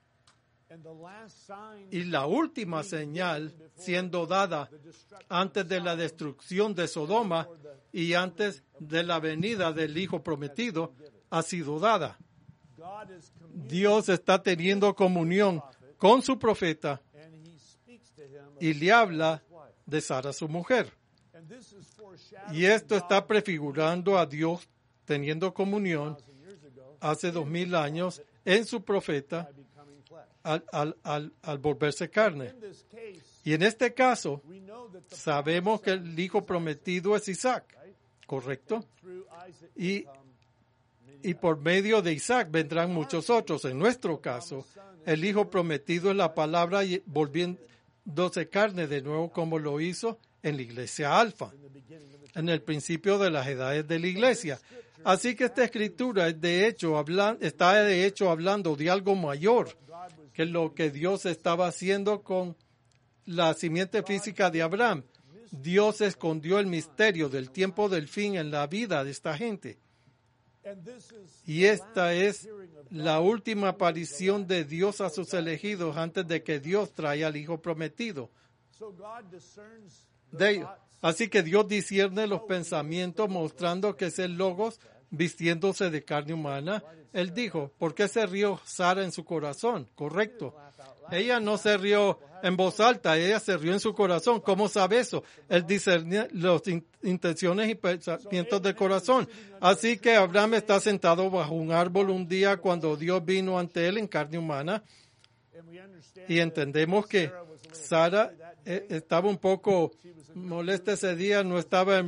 Y la última señal siendo dada antes de la destrucción de Sodoma y antes de la venida del Hijo prometido ha sido dada. Dios está teniendo comunión con su profeta y le habla de Sara, su mujer. Y esto está prefigurando a Dios teniendo comunión hace dos mil años en su profeta al, al, al, al volverse carne. Y en este caso, sabemos que el hijo prometido es Isaac, ¿correcto? Y, y por medio de Isaac vendrán muchos otros. En nuestro caso, el hijo prometido es la palabra volviéndose carne de nuevo, como lo hizo en la iglesia Alfa, en el principio de las edades de la iglesia. Así que esta escritura es de hecho habla, está de hecho hablando de algo mayor que lo que Dios estaba haciendo con la simiente física de Abraham. Dios escondió el misterio del tiempo del fin en la vida de esta gente. Y esta es la última aparición de Dios a sus elegidos antes de que Dios traiga al Hijo prometido. De, así que Dios discierne los pensamientos, mostrando que es el Logos vistiéndose de carne humana. Él dijo, ¿por qué se rió Sara en su corazón? Correcto. Ella no se rió en voz alta, ella se rió en su corazón. ¿Cómo sabe eso? Él discernía las in- intenciones y pensamientos del corazón. Así que Abraham está sentado bajo un árbol un día cuando Dios vino ante él en carne humana. Y entendemos que Sara eh, estaba un poco molesta ese día, no estaba en,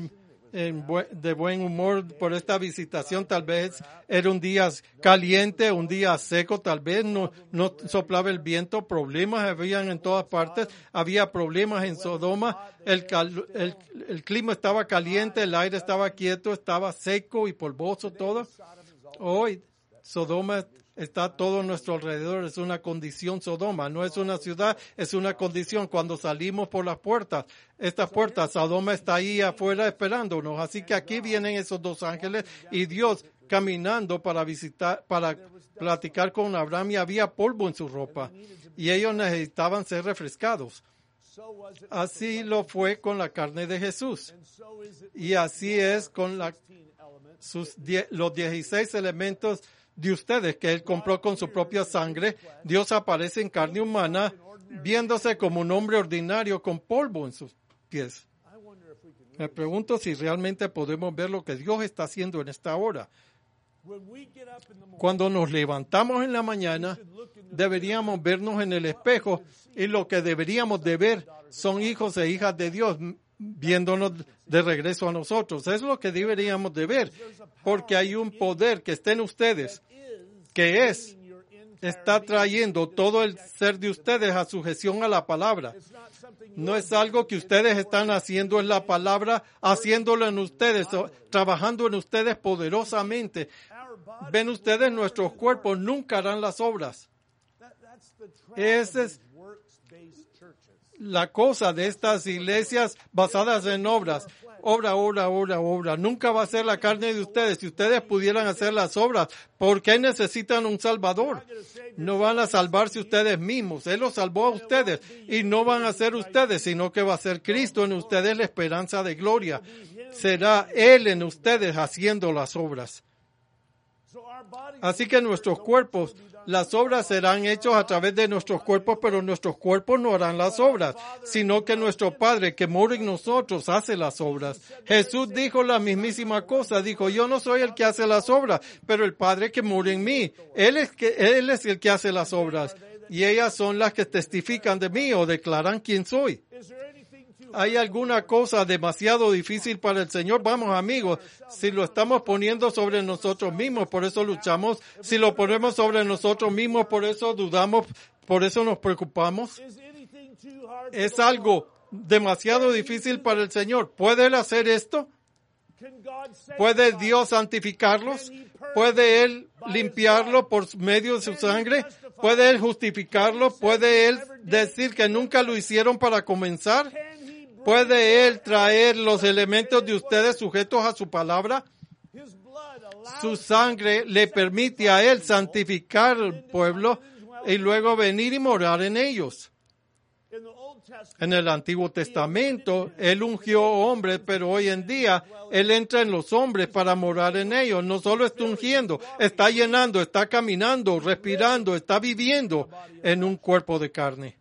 en bu- de buen humor por esta visitación. Tal vez era un día caliente, un día seco, tal vez no, no soplaba el viento, problemas habían en todas partes, había problemas en Sodoma, el, cal- el, el clima estaba caliente, el aire estaba quieto, estaba seco y polvoso todo. Hoy Sodoma está todo a nuestro alrededor, es una condición Sodoma, no es una ciudad, es una condición. Cuando salimos por las puertas, estas puertas, Sodoma está ahí afuera esperándonos. Así que aquí vienen esos dos ángeles y Dios caminando para visitar, para platicar con Abraham, y había polvo en su ropa y ellos necesitaban ser refrescados. Así lo fue con la carne de Jesús y así es con la, sus die, los dieciséis elementos de ustedes que Él compró con su propia sangre. Dios aparece en carne humana, viéndose como un hombre ordinario con polvo en sus pies. Me pregunto si realmente podemos ver lo que Dios está haciendo en esta hora. Cuando nos levantamos en la mañana, deberíamos vernos en el espejo y lo que deberíamos de ver son hijos e hijas de Dios viéndonos de regreso a nosotros. Es lo que deberíamos de ver, porque hay un poder que está en ustedes, que es, está trayendo todo el ser de ustedes a sujeción a la palabra. No es algo que ustedes están haciendo en la palabra, haciéndolo en ustedes, trabajando en ustedes poderosamente. Ven ustedes, nuestros cuerpos nunca harán las obras. Esa es la cosa de estas iglesias basadas en obras. Obra, obra, obra, obra. Nunca va a ser la carne de ustedes. Si ustedes pudieran hacer las obras, ¿por qué necesitan un Salvador? No van a salvarse ustedes mismos. Él los salvó a ustedes. Y no van a ser ustedes, sino que va a ser Cristo en ustedes, la esperanza de gloria. Será Él en ustedes haciendo las obras. Así que nuestros cuerpos, las obras serán hechas a través de nuestros cuerpos, pero nuestros cuerpos no harán las obras, sino que nuestro Padre que mora en nosotros hace las obras. Jesús dijo la mismísima cosa, dijo, yo no soy el que hace las obras, pero el Padre que mora en mí, Él es, que, él es el que hace las obras, y ellas son las que testifican de mí o declaran quién soy. ¿Hay alguna cosa demasiado difícil para el Señor? Vamos, amigos, si lo estamos poniendo sobre nosotros mismos, por eso luchamos. Si lo ponemos sobre nosotros mismos, por eso dudamos, por eso nos preocupamos. ¿Es algo demasiado difícil para el Señor? ¿Puede Él hacer esto? ¿Puede Dios santificarlos? ¿Puede Él limpiarlo por medio de su sangre? ¿Puede Él justificarlo? ¿Puede Él decir que nunca lo hicieron para comenzar? ¿Puede Él traer los elementos de ustedes sujetos a su palabra? Su sangre le permite a Él santificar al pueblo y luego venir y morar en ellos. En el Antiguo Testamento, Él ungió hombres, pero hoy en día Él entra en los hombres para morar en ellos. No solo está ungiendo, está llenando, está caminando, respirando, está viviendo en un cuerpo de carne.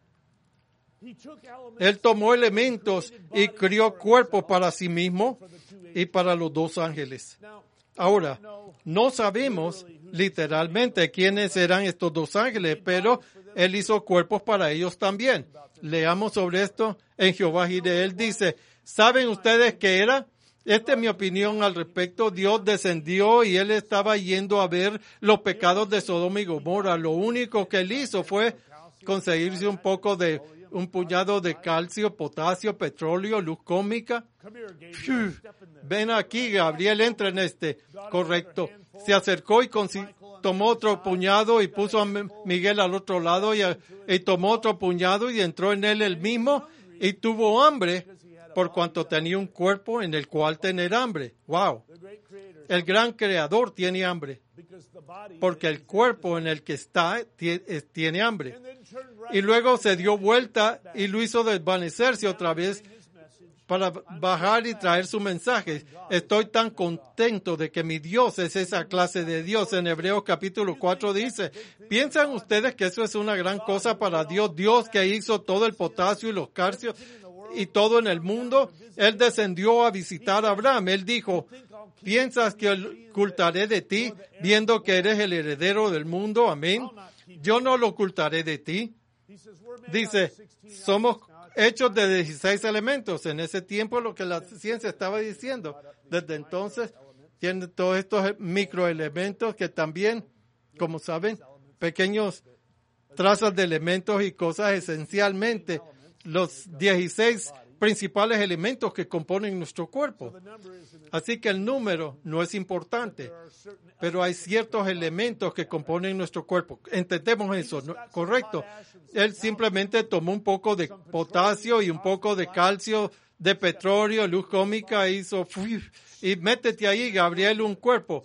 Él tomó elementos y crió cuerpos para sí mismo y para los dos ángeles. Ahora, no sabemos literalmente quiénes eran estos dos ángeles, pero Él hizo cuerpos para ellos también. Leamos sobre esto en Jehová Jireh. Él dice, ¿saben ustedes qué era? Esta es mi opinión al respecto. Dios descendió y Él estaba yendo a ver los pecados de Sodoma y Gomorra. Lo único que Él hizo fue conseguirse un poco de un puñado de calcio, potasio, petróleo, luz cósmica. Ven aquí, Gabriel, entra en este. Correcto. Se acercó y tomó otro puñado y puso a Miguel al otro lado y, y tomó otro puñado y entró en él el mismo y tuvo hambre por cuanto tenía un cuerpo en el cual tener hambre. Wow. El gran creador tiene hambre porque el cuerpo en el que está tiene hambre. Y luego se dio vuelta y lo hizo desvanecerse otra vez para bajar y traer su mensaje. Estoy tan contento de que mi Dios es esa clase de Dios. En Hebreos capítulo cuatro dice, ¿piensan ustedes que eso es una gran cosa para Dios? Dios que hizo todo el potasio y los calcios y todo en el mundo. Él descendió a visitar a Abraham. Él dijo, ¿piensas que ocultaré de ti viendo que eres el heredero del mundo? Amén. Yo no lo ocultaré de ti. Dice, somos hechos de dieciséis elementos. En ese tiempo lo que la ciencia estaba diciendo. Desde entonces tiene todos estos microelementos que también, como saben, pequeños trazas de elementos y cosas, esencialmente los dieciséis principales elementos que componen nuestro cuerpo. Así que el número no es importante, pero hay ciertos elementos que componen nuestro cuerpo. Entendemos eso, ¿no? ¿Correcto? Él simplemente tomó un poco de potasio y un poco de calcio, de petróleo, luz cósmica, e hizo, y métete ahí, Gabriel, un cuerpo.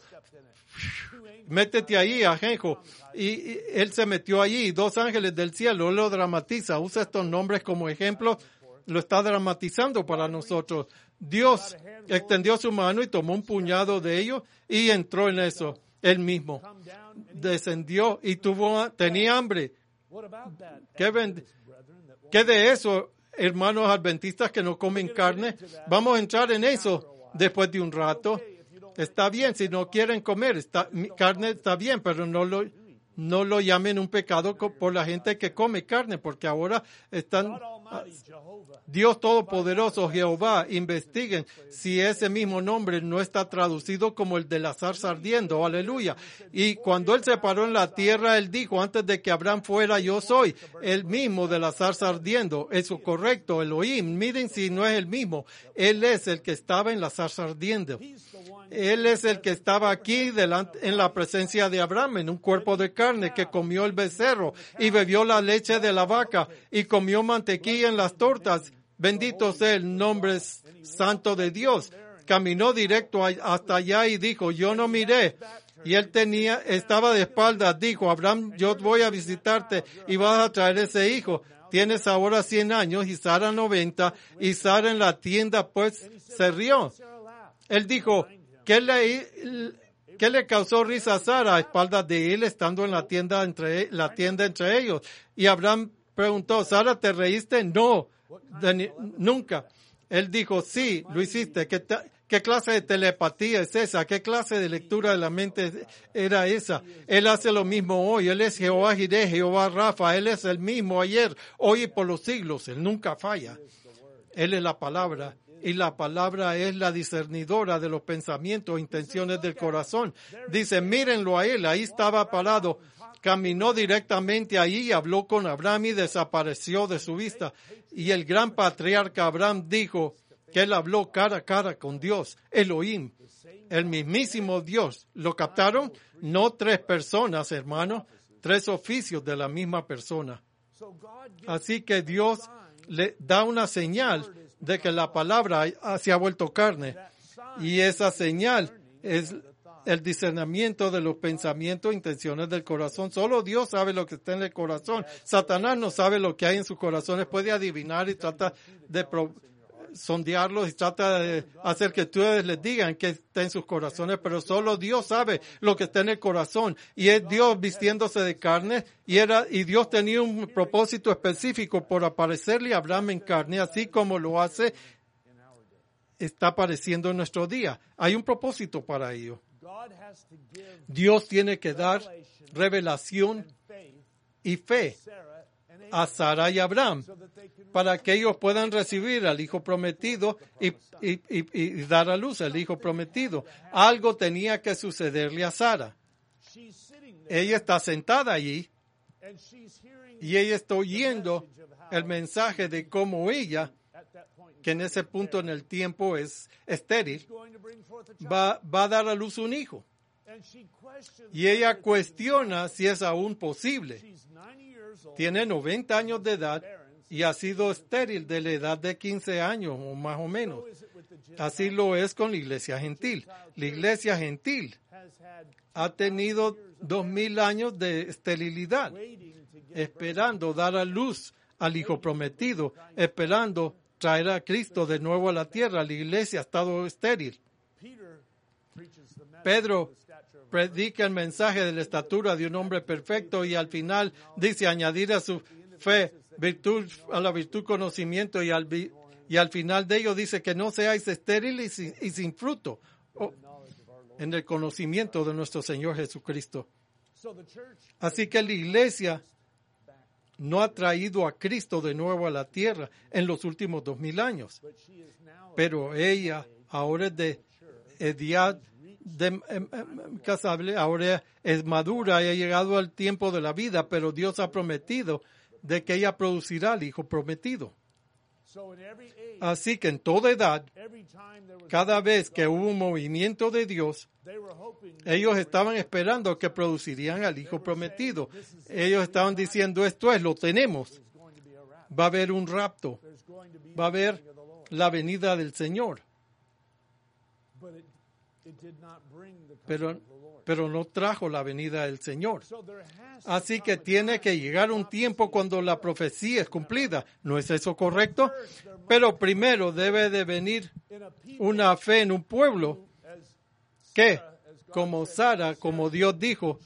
Métete ahí, ajenjo. Y, y él se metió allí, dos ángeles del cielo, él lo dramatiza, usa estos nombres como ejemplo, lo está dramatizando para nosotros. Dios extendió su mano y tomó un puñado de ellos y entró en eso. Él mismo descendió y tuvo, tenía hambre. ¿Qué, ven, ¿Qué de eso, hermanos adventistas que no comen carne? Vamos a entrar en eso después de un rato. Está bien, si no quieren comer está, carne, está bien, pero no lo, no lo llamen un pecado por la gente que come carne, porque ahora están... Dios Todopoderoso, Jehová, investiguen si ese mismo nombre no está traducido como el de la zarza ardiendo, aleluya. Y cuando Él se paró en la tierra, Él dijo, antes de que Abraham fuera, yo soy el mismo de la zarza ardiendo. Eso correcto, Elohim, miren si no es el mismo. Él es el que estaba en la zarza ardiendo. Él es el que estaba aquí delante, en la presencia de Abraham, en un cuerpo de carne, que comió el becerro y bebió la leche de la vaca y comió mantequilla en las tortas. Bendito sea el nombre santo de Dios. Caminó directo hasta allá y dijo, yo no miré. Y él tenía, estaba de espaldas. Dijo, Abraham, yo voy a visitarte y vas a traer ese hijo. Tienes ahora cien años y Sara noventa. Y Sara en la tienda pues se rió. Él dijo, ¿qué le, qué le causó risa a Sara a espaldas de él estando en la tienda entre, la tienda entre ellos? Y Abraham preguntó, ¿Sara, te reíste? No. De, nunca. Él dijo, sí, lo hiciste. ¿Qué, ¿Qué clase de telepatía es esa? ¿Qué clase de lectura de la mente era esa? Él hace lo mismo hoy. Él es Jehová Jireh, Jehová Rafa. Él es el mismo ayer, hoy y por los siglos. Él nunca falla. Él es la palabra. Y la palabra es la discernidora de los pensamientos e intenciones del corazón. Dice, mírenlo a él. Ahí estaba parado. Caminó directamente allí y habló con Abraham y desapareció de su vista. Y el gran patriarca Abraham dijo que él habló cara a cara con Dios, Elohim, el mismísimo Dios. ¿Lo captaron? No tres personas, hermanos, tres oficios de la misma persona. Así que Dios le da una señal de que la palabra se ha vuelto carne. Y esa señal es el discernimiento de los pensamientos e intenciones del corazón. Solo Dios sabe lo que está en el corazón. Satanás no sabe lo que hay en sus corazones. Puede adivinar y trata de pro- sondearlos y trata de hacer que ustedes les digan que está en sus corazones, pero solo Dios sabe lo que está en el corazón. Y es Dios vistiéndose de carne y era y Dios tenía un propósito específico por aparecerle a Abraham en carne, así como lo hace, está apareciendo en nuestro día. Hay un propósito para ello. Dios tiene que dar revelación y fe a Sara y Abraham para que ellos puedan recibir al hijo prometido y, y, y, y dar a luz al hijo prometido. Algo tenía que sucederle a Sara. Ella está sentada allí y ella está oyendo el mensaje de cómo ella, que en ese punto en el tiempo es estéril, va, va a dar a luz un hijo. Y ella cuestiona si es aún posible. Tiene noventa años de edad y ha sido estéril de la edad de quince años o más o menos. Así lo es con la iglesia gentil. La iglesia gentil ha tenido dos mil años de esterilidad, esperando dar a luz al hijo prometido, esperando traer a Cristo de nuevo a la tierra. La iglesia ha estado estéril. Pedro predica el mensaje de la estatura de un hombre perfecto y al final dice añadir a su fe virtud, a la virtud conocimiento y al, y al final de ello dice que no seáis estériles y sin, y sin fruto oh, en el conocimiento de nuestro Señor Jesucristo. Así que la iglesia no ha traído a Cristo de nuevo a la tierra en los últimos dos mil años. Pero ella ahora es de edad de, eh, casable, ahora es madura y ha llegado al tiempo de la vida, pero Dios ha prometido de que ella producirá al hijo prometido. Así que en toda edad, cada vez que hubo un movimiento de Dios, ellos estaban esperando que producirían al hijo prometido. Ellos estaban diciendo, esto es, lo tenemos. Va a haber un rapto. Va a haber la venida del Señor. Pero, pero no trajo la venida del Señor. Así que tiene que llegar un tiempo cuando la profecía es cumplida. ¿No es eso correcto? Pero primero debe de venir una fe en un pueblo que, como Sara, como Dios dijo,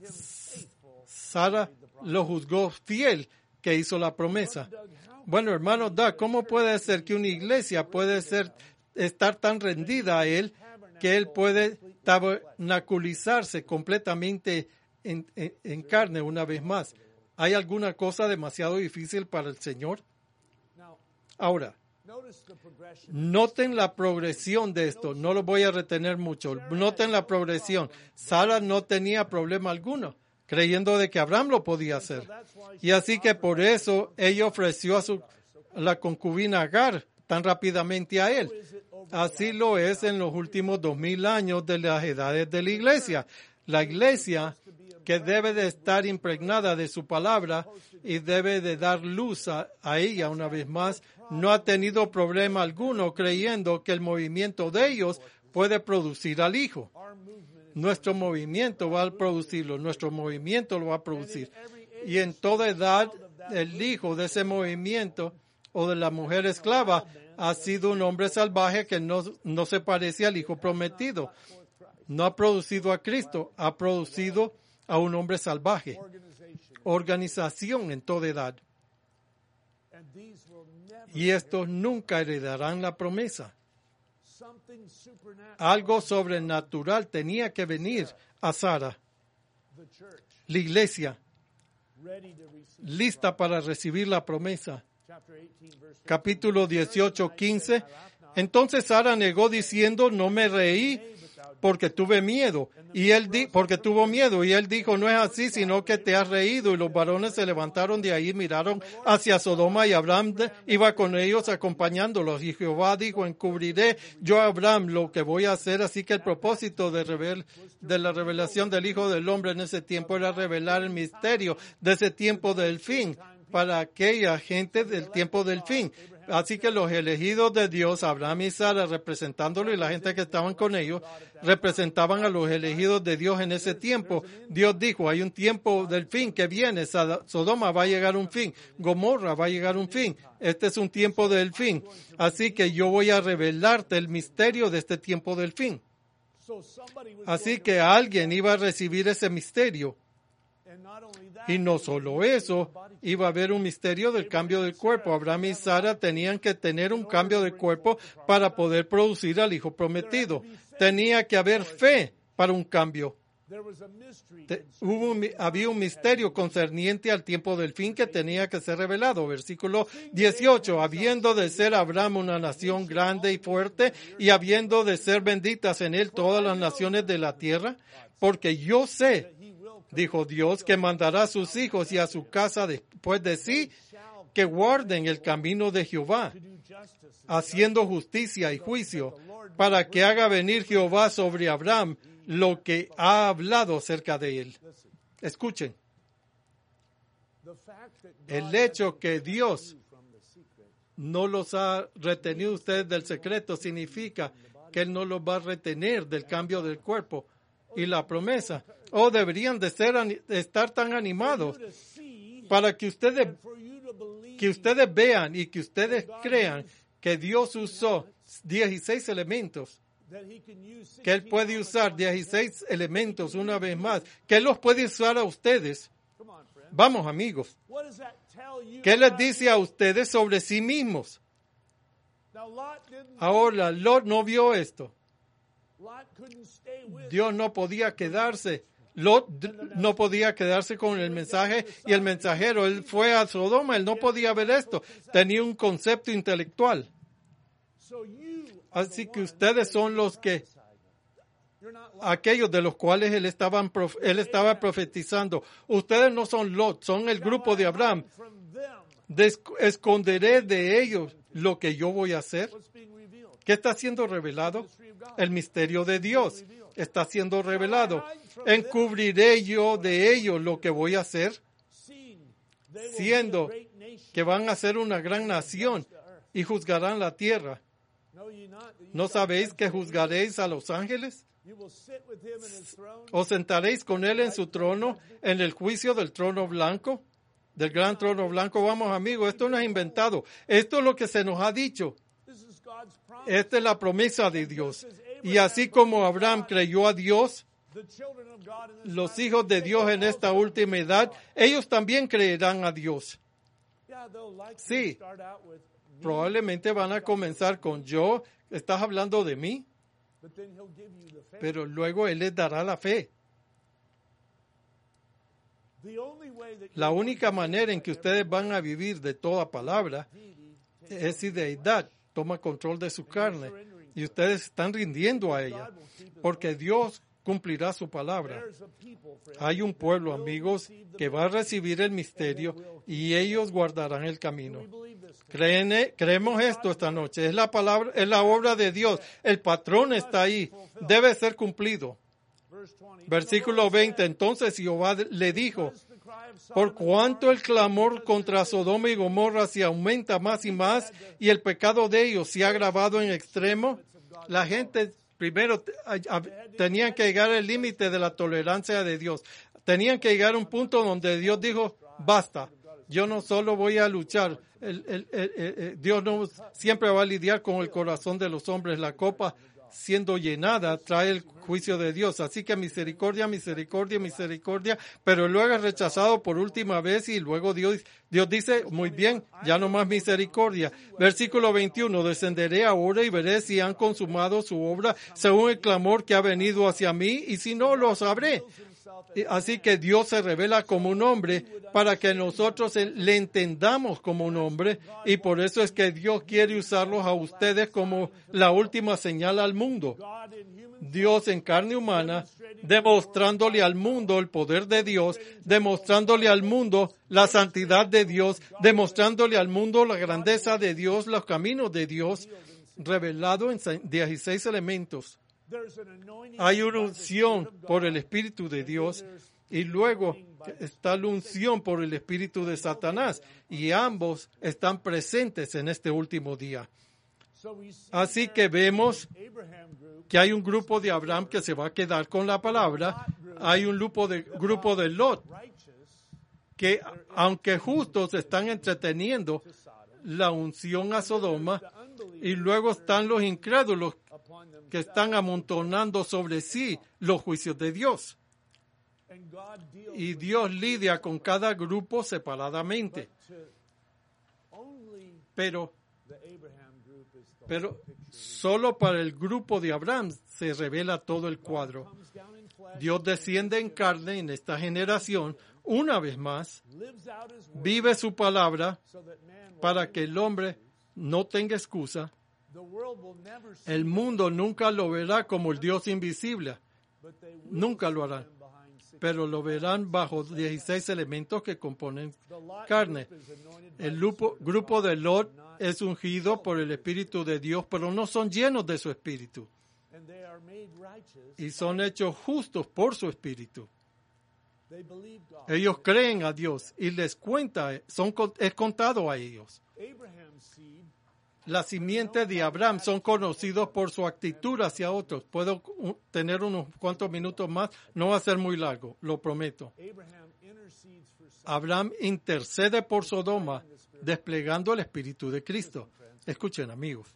Sara lo juzgó fiel que hizo la promesa. Bueno, hermano Doug, ¿cómo puede ser que una iglesia puede ser, estar tan rendida a Él que Él puede tabernaculizarse completamente en, en, en carne una vez más? ¿Hay alguna cosa demasiado difícil para el Señor? Ahora, noten la progresión de esto. No lo voy a retener mucho. Noten la progresión. Sara no tenía problema alguno, creyendo de que Abraham lo podía hacer. Y así que por eso ella ofreció a su a la concubina Agar tan rápidamente a él. Así lo es en los últimos dos mil años de las edades de la iglesia. La iglesia, que debe de estar impregnada de su palabra y debe de dar luz a, a ella una vez más, no ha tenido problema alguno creyendo que el movimiento de ellos puede producir al Hijo. Nuestro movimiento va a producirlo, nuestro movimiento lo va a producir. Y en toda edad, el hijo de ese movimiento o de la mujer esclava ha sido un hombre salvaje que no, no se parece al hijo prometido. No ha producido a Cristo, ha producido a un hombre salvaje. Organización en toda edad. Y estos nunca heredarán la promesa. Algo sobrenatural tenía que venir a Sara, la iglesia, lista para recibir la promesa. Capítulo dieciocho, quince. Entonces Sara negó diciendo, no me reí porque tuve miedo. Y él di- porque tuvo miedo. Y él dijo, no es así, sino que te has reído. Y los varones se levantaron de ahí, miraron hacia Sodoma, y Abraham de- iba con ellos acompañándolos. Y Jehová dijo, encubriré yo a Abraham lo que voy a hacer. Así que el propósito de, revel- de la revelación del Hijo del Hombre en ese tiempo era revelar el misterio de ese tiempo del fin para aquella gente del tiempo del fin. Así que los elegidos de Dios, Abraham y Sara, representándolo, y la gente que estaban con ellos, representaban a los elegidos de Dios en ese tiempo. Dios dijo, hay un tiempo del fin que viene. Sodoma va a llegar un fin. Gomorra va a llegar un fin. Este es un tiempo del fin. Así que yo voy a revelarte el misterio de este tiempo del fin. Así que alguien iba a recibir ese misterio. Y no solo eso, iba a haber un misterio del cambio del cuerpo. Abraham y Sara tenían que tener un cambio de cuerpo para poder producir al hijo prometido. Tenía que haber fe para un cambio. Te- hubo un, había un misterio concerniente al tiempo del fin que tenía que ser revelado. Versículo dieciocho. Habiendo de ser Abraham una nación grande y fuerte, y habiendo de ser benditas en él todas las naciones de la tierra, porque yo sé, dijo Dios, que mandará a sus hijos y a su casa después de sí, que guarden el camino de Jehová, haciendo justicia y juicio, para que haga venir Jehová sobre Abraham lo que ha hablado acerca de él. Escuchen, el hecho que Dios no los ha retenido ustedes del secreto significa que Él no los va a retener del cambio del cuerpo y la promesa. O deberían de ser, de estar tan animados para que ustedes, que ustedes vean y que ustedes crean que Dios usó dieciséis elementos, que Él puede usar dieciséis elementos una vez más, que Él los puede usar a ustedes. Vamos, amigos. ¿Qué les dice a ustedes sobre sí mismos? Ahora, Lot no vio esto. Dios no podía quedarse Lot no podía quedarse con el mensaje y el mensajero, él fue a Sodoma, él no podía ver esto, tenía un concepto intelectual. Así que ustedes son los que, aquellos de los cuales él estaba, él estaba profetizando. Ustedes no son Lot, son el grupo de Abraham. Des- esconderé de ellos lo que yo voy a hacer. ¿Qué está siendo revelado? El misterio de Dios está siendo revelado. Encubriré yo de ellos lo que voy a hacer, siendo que van a ser una gran nación y juzgarán la tierra. ¿No sabéis que juzgaréis a los ángeles? ¿Os sentaréis con él en su trono, en el juicio del trono blanco? Del gran trono blanco. Vamos, amigos, esto no es inventado. Esto es lo que se nos ha dicho. Esta es la promesa de Dios. Y así como Abraham creyó a Dios, los hijos de Dios en esta última edad, ellos también creerán a Dios. Sí, probablemente van a comenzar con yo. ¿Estás hablando de mí? Pero luego Él les dará la fe. La única manera en que ustedes van a vivir de toda palabra es si deidad toma control de su carne y ustedes están rindiendo a ella, porque Dios cumplirá su palabra. Hay un pueblo, amigos, que va a recibir el misterio y ellos guardarán el camino. Creen, creemos esto esta noche. Es la palabra, es la obra de Dios. El patrón está ahí. Debe ser cumplido. Versículo veinte. Entonces Jehová le dijo: por cuanto el clamor contra Sodoma y Gomorra se aumenta más y más y el pecado de ellos se ha agravado en extremo, la gente primero tenían que llegar al límite de la tolerancia de Dios. Tenían que llegar a un punto donde Dios dijo: basta, yo no solo voy a luchar. El, el, el, el, Dios no siempre va a lidiar con el corazón de los hombres. La copa siendo llenada trae el juicio de Dios. Así que misericordia, misericordia, misericordia, pero luego es rechazado por última vez y luego Dios, Dios dice: muy bien, ya no más misericordia. Versículo veintiuno, descenderé ahora y veré si han consumado su obra según el clamor que ha venido hacia mí, y si no, lo sabré. Así que Dios se revela como un hombre para que nosotros le entendamos como un hombre, y por eso es que Dios quiere usarlos a ustedes como la última señal al mundo. Dios en carne humana, demostrándole al mundo el poder de Dios, demostrándole al mundo la santidad de Dios, demostrándole al mundo la grandeza de Dios, los caminos de Dios, revelado en dieciséis elementos. Hay una unción por el Espíritu de Dios y luego está la unción por el Espíritu de Satanás, y ambos están presentes en este último día. Así que vemos que hay un grupo de Abraham que se va a quedar con la palabra. Hay un grupo de, grupo de Lot que, aunque justos, están entreteniendo la unción a Sodoma, y luego están los incrédulos que están amontonando sobre sí los juicios de Dios. Y Dios lidia con cada grupo separadamente. Pero, pero solo para el grupo de Abraham se revela todo el cuadro. Dios desciende en carne en esta generación, una vez más, vive su palabra para que el hombre no tenga excusa. El mundo nunca lo verá como el Dios invisible. Nunca lo harán. Pero lo verán bajo dieciséis elementos que componen carne. El grupo, grupo de Lot es ungido por el Espíritu de Dios, pero no son llenos de su Espíritu. Y son hechos justos por su Espíritu. Ellos creen a Dios y les cuenta, son, es contado a ellos. La simiente de Abraham son conocidos por su actitud hacia otros. Puedo tener unos cuantos minutos más, no va a ser muy largo, lo prometo. Abraham intercede por Sodoma, desplegando el Espíritu de Cristo. Escuchen, amigos.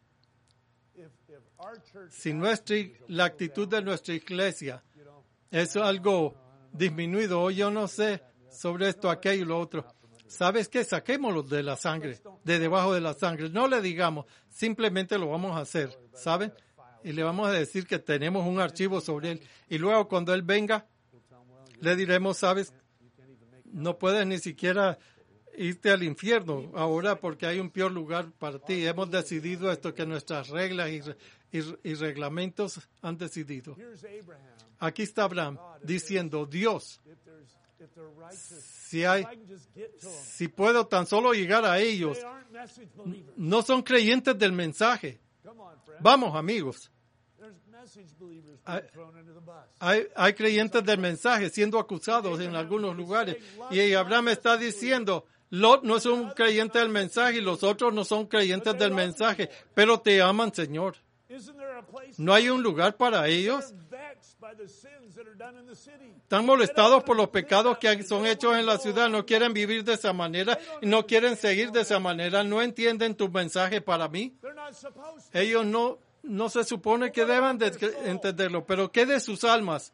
Si nuestra, la actitud de nuestra iglesia es algo disminuido, o yo no sé sobre esto, aquello y lo otro, ¿sabes qué? Saquémoslo de la sangre, de debajo de la sangre. No le digamos, simplemente lo vamos a hacer, ¿saben? Y le vamos a decir que tenemos un archivo sobre él. Y luego cuando él venga, Le diremos, sabes, no puedes ni siquiera irte al infierno ahora porque hay un peor lugar para ti. Hemos decidido esto que nuestras reglas y, y, y reglamentos han decidido. Aquí está Abraham diciendo, Dios, si hay, si puedo tan solo llegar a ellos, no son creyentes del mensaje. Vamos, amigos. Hay, hay, hay creyentes del mensaje siendo acusados en algunos lugares. Y Abraham está diciendo, Lot no es un creyente del mensaje y los otros no son creyentes del mensaje, pero te aman, Señor. ¿No hay un lugar para ellos? Están molestados por los pecados que son hechos en la ciudad, no quieren vivir de esa manera y no quieren seguir de esa manera, no entienden tu mensaje para mí. Ellos no, no se supone que deban de entenderlo, pero ¿qué de sus almas?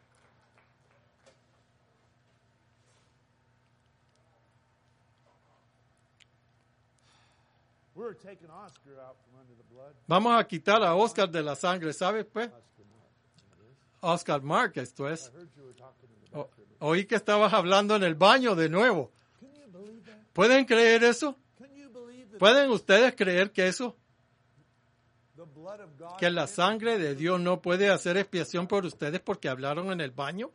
Vamos a quitar a Oscar de la sangre, ¿sabes? Pues? Oscar Mark, esto es. O, oí que estabas hablando en el baño de nuevo. ¿Pueden creer eso? ¿Pueden ustedes creer que eso? Que la sangre de Dios no puede hacer expiación por ustedes porque hablaron en el baño.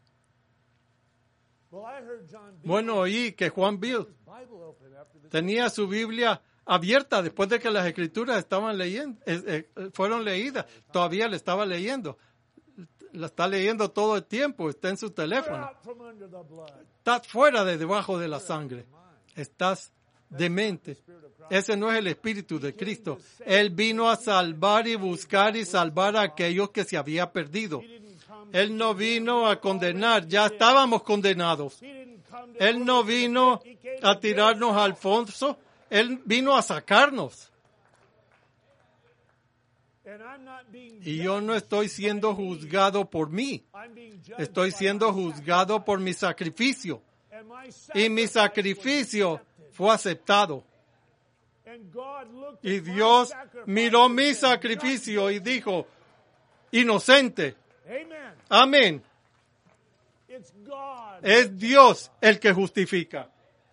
Bueno, oí que Juan Bill tenía su Biblia abierta después de que las escrituras estaban leyendo, eh, eh, fueron leídas. Todavía le estaba leyendo. La está leyendo todo el tiempo. Está en su teléfono. Estás fuera de debajo de la sangre. Estás demente. Ese no es el Espíritu de Cristo. Él vino a salvar y buscar y salvar a aquellos que se había perdido. Él no vino a condenar. Ya estábamos condenados. Él no vino a tirarnos al fondo. Él vino a sacarnos. Y yo no estoy siendo juzgado por mí. Estoy siendo juzgado por mi sacrificio. Y mi sacrificio fue aceptado. Y Dios miró mi sacrificio y dijo, inocente. Amén. Es Dios el que justifica.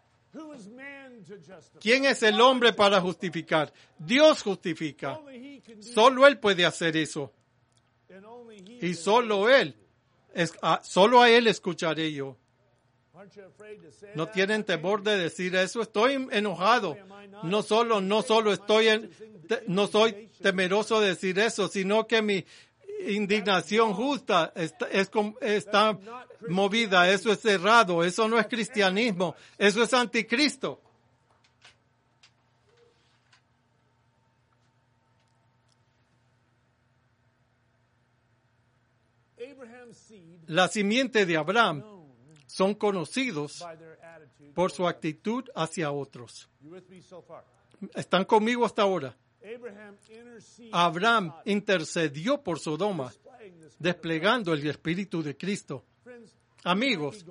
¿Quién es el hombre para justificar? Dios justifica. Solo Él puede hacer eso. Y solo Él, es, a, solo a Él escucharé yo. ¿No tienen temor de decir eso? Estoy enojado. No solo, no solo estoy, en, te, no soy temeroso de decir eso, sino que mi indignación justa está, es, está movida. Eso es cerrado. Eso no es cristianismo. Eso es anticristo. La simiente de Abraham son conocidos por su actitud hacia otros. ¿Están conmigo hasta ahora? Abraham intercedió por Sodoma, desplegando el Espíritu de Cristo. Amigos,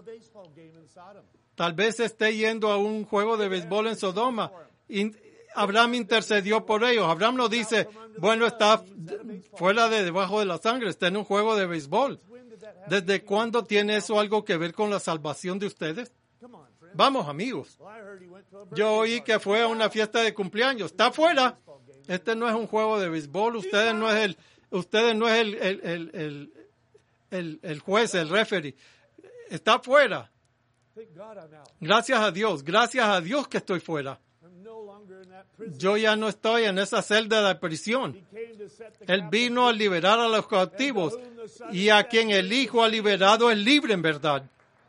tal vez esté yendo a un juego de béisbol en Sodoma. Abraham intercedió por ellos. Abraham no dice, bueno, está fuera de debajo de la sangre, está en un juego de béisbol. ¿Desde cuándo tiene eso algo que ver con la salvación de ustedes? Vamos, amigos. Yo oí que fue a una fiesta de cumpleaños. Está fuera. Este no es un juego de béisbol. Ustedes no es el, ustedes no es el, el, el, el, el, el juez, el referee. Está fuera. Gracias a Dios. Gracias a Dios que estoy fuera. Yo ya no estoy en esa celda de prisión. Él vino a liberar a los cautivos y a quien el Hijo ha liberado es libre en verdad.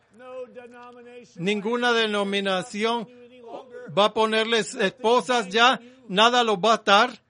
Ninguna denominación va a ponerles esposas ya, nada los va a atar.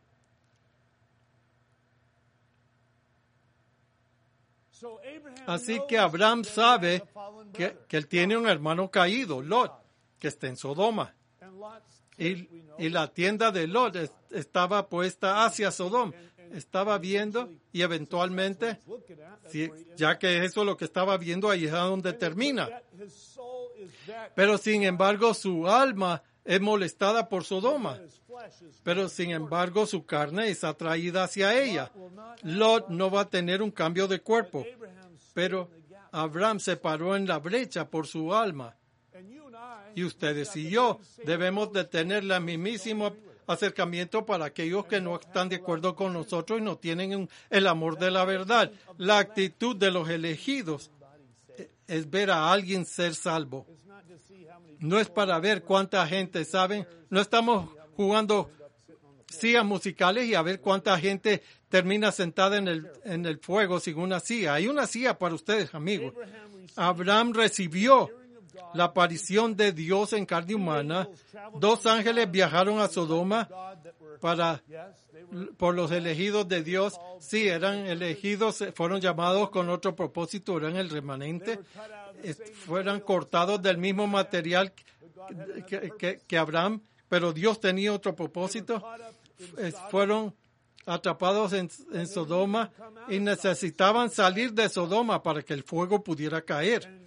Así que Abraham sabe que, que él tiene un hermano caído, Lot, que está en Sodoma. Y, y la tienda de Lot es, estaba puesta hacia Sodoma. Estaba viendo y eventualmente, si, ya que eso es lo que estaba viendo, ahí es donde termina. Pero sin embargo su alma es molestada por Sodoma. Pero sin embargo su carne es atraída hacia ella. Lot no va a tener un cambio de cuerpo. Pero Abraham se paró en la brecha por su alma. Y ustedes y yo debemos de tener el mismísimo acercamiento para aquellos que no están de acuerdo con nosotros y no tienen el amor de la verdad. La actitud de los elegidos es ver a alguien ser salvo. No es para ver cuánta gente sabe. No estamos jugando sillas musicales y a ver cuánta gente termina sentada en el, en el fuego sin una silla. Hay una silla para ustedes, amigos. Abraham recibió la aparición de Dios en carne humana. Dos ángeles viajaron a Sodoma para, por los elegidos de Dios. Sí, eran elegidos, fueron llamados con otro propósito, eran el remanente. Fueron cortados del mismo material que, que, que Abraham, pero Dios tenía otro propósito. Fueron atrapados en, en Sodoma y necesitaban salir de Sodoma para que el fuego pudiera caer.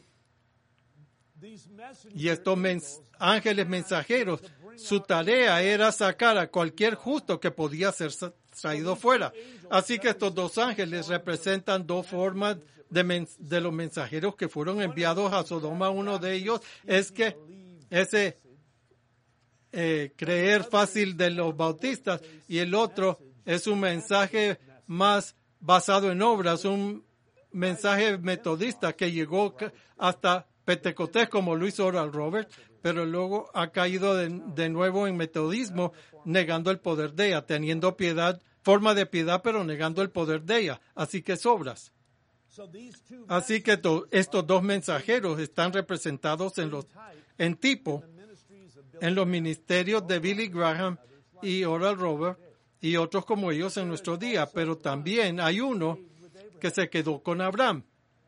Y estos mens- ángeles mensajeros, su tarea era sacar a cualquier justo que podía ser traído fuera. Así que estos dos ángeles representan dos formas de, mens- de los mensajeros que fueron enviados a Sodoma. Uno de ellos es que ese eh, creer fácil de los bautistas y el otro es un mensaje más basado en obras, un mensaje metodista que llegó hasta Pentecostés como lo hizo Oral Roberts, pero luego ha caído de, de nuevo en metodismo, negando el poder de ella, teniendo piedad, forma de piedad, pero negando el poder de ella. Así que es obras. Así que to, estos dos mensajeros están representados en los en tipo en los ministerios de Billy Graham y Oral Roberts y otros como ellos en nuestro día, pero también hay uno que se quedó con Abraham.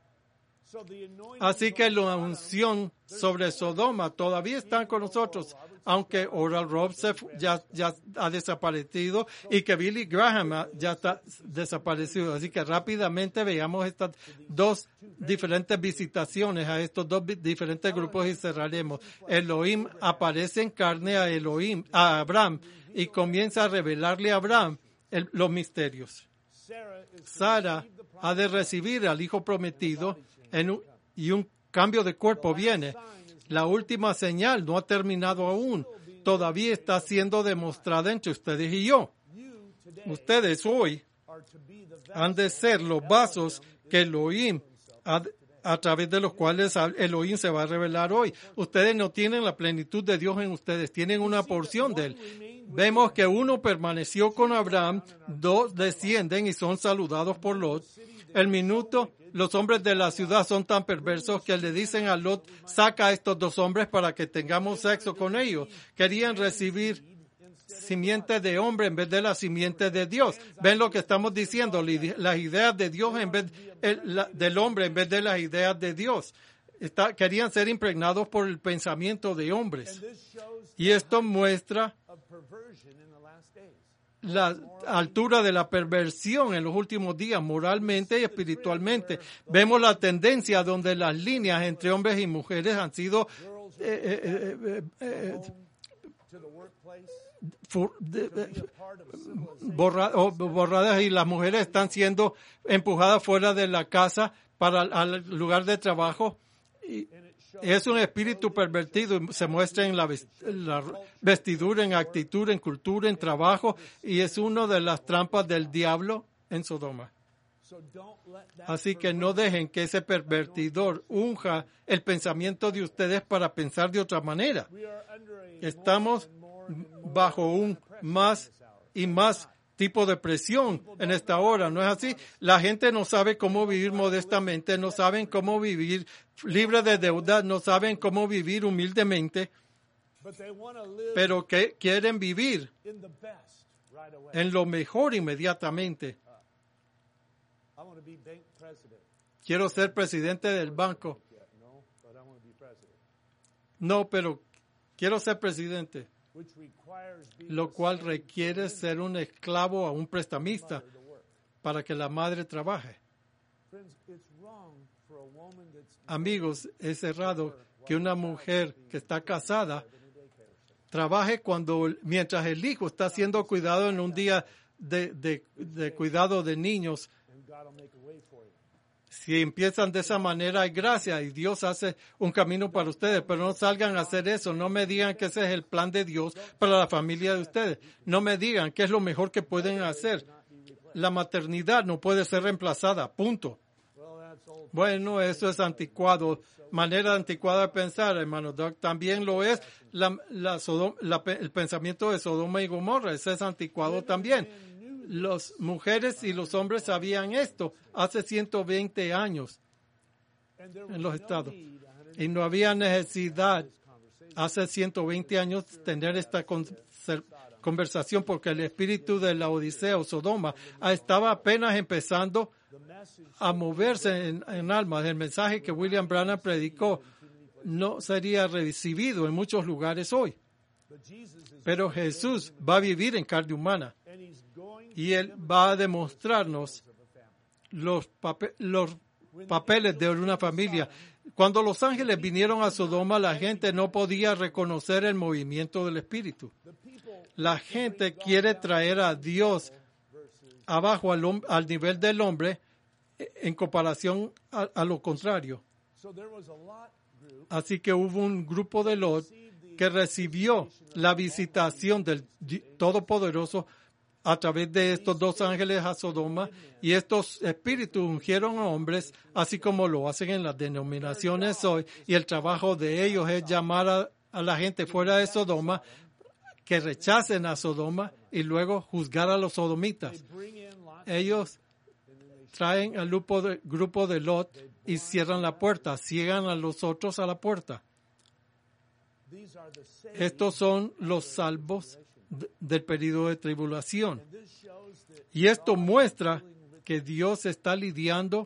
Así que la unción sobre Sodoma todavía está con nosotros, aunque Oral Roberts ya, ya ha desaparecido y que Billy Graham ya está desaparecido. Así que rápidamente veamos estas dos diferentes visitaciones a estos dos diferentes grupos y cerraremos. Elohim aparece en carne a Elohim, a Abraham, y comienza a revelarle a Abraham el, los misterios. Sara ha de recibir al hijo prometido en un, y un cambio de cuerpo viene. La última señal no ha terminado aún. Todavía está siendo demostrada entre ustedes y yo. Ustedes hoy han de ser los vasos que Elohim, a, a través de los cuales Elohim se va a revelar hoy. Ustedes no tienen la plenitud de Dios en ustedes, tienen una porción de Él. Vemos que uno permaneció con Abraham, dos descienden y son saludados por Lot. El minuto, los hombres de la ciudad son tan perversos que le dicen a Lot, saca a estos dos hombres para que tengamos sexo con ellos. Querían recibir simiente de hombre en vez de la simiente de Dios. ¿Ven lo que estamos diciendo? Las ideas de Dios en vez el, del hombre en vez de las ideas de Dios. Está, querían ser impregnados por el pensamiento de hombres. Y esto muestra la altura de la perversión en los últimos días, moralmente y espiritualmente. Vemos la tendencia donde las líneas entre hombres y mujeres han sido eh, eh, eh, eh, for, de, de, borra, oh, borradas y las mujeres están siendo empujadas fuera de la casa para al lugar de trabajo. Y es un espíritu pervertido, se muestra en la, la vestidura, en actitud, en cultura, en trabajo, y es una de las trampas del diablo en Sodoma. Así que no dejen que ese pervertidor unja el pensamiento de ustedes para pensar de otra manera. Estamos bajo un más y más tipo de presión en esta hora, ¿no es así? La gente no sabe cómo vivir modestamente, no saben cómo vivir libre de deuda, no saben cómo vivir humildemente, pero que quieren vivir en lo mejor inmediatamente. Quiero ser presidente del banco. No, pero quiero ser presidente, lo cual requiere ser un esclavo a un prestamista para que la madre trabaje. Amigos, es errado que una mujer que está casada trabaje cuando, mientras el hijo está siendo cuidado en un día de, de, de cuidado de niños. Si empiezan de esa manera, hay gracia y Dios hace un camino para ustedes, pero no salgan a hacer eso. No me digan que ese es el plan de Dios para la familia de ustedes. No me digan qué es lo mejor que pueden hacer. La maternidad no puede ser reemplazada, punto. Bueno, eso es anticuado, manera anticuada de pensar, hermano Doug. También lo es la, la Sodom, la, el pensamiento de Sodoma y Gomorra, ese es anticuado también. Las mujeres y los hombres sabían esto hace ciento veinte años en los estados. Y no había necesidad hace ciento veinte años tener esta conversación porque el espíritu de la Odisea o Sodoma estaba apenas empezando a moverse en, en almas. El mensaje que William Branham predicó no sería recibido en muchos lugares hoy. Pero Jesús va a vivir en carne humana y Él va a demostrarnos los, papel, los papeles de una familia. Cuando los ángeles vinieron a Sodoma, la gente no podía reconocer el movimiento del Espíritu. La gente quiere traer a Dios abajo al, al nivel del hombre en comparación a, a lo contrario. Así que hubo un grupo de Lot que recibió la visitación del Todopoderoso a través de estos dos ángeles a Sodoma, y estos espíritus ungieron a hombres, así como lo hacen en las denominaciones hoy, y el trabajo de ellos es llamar a, a la gente fuera de Sodoma, que rechacen a Sodoma y luego juzgar a los sodomitas. Ellos traen al grupo de, grupo de Lot y cierran la puerta, ciegan a los otros a la puerta. Estos son los salvos de, del período de tribulación. Y esto muestra que Dios está lidiando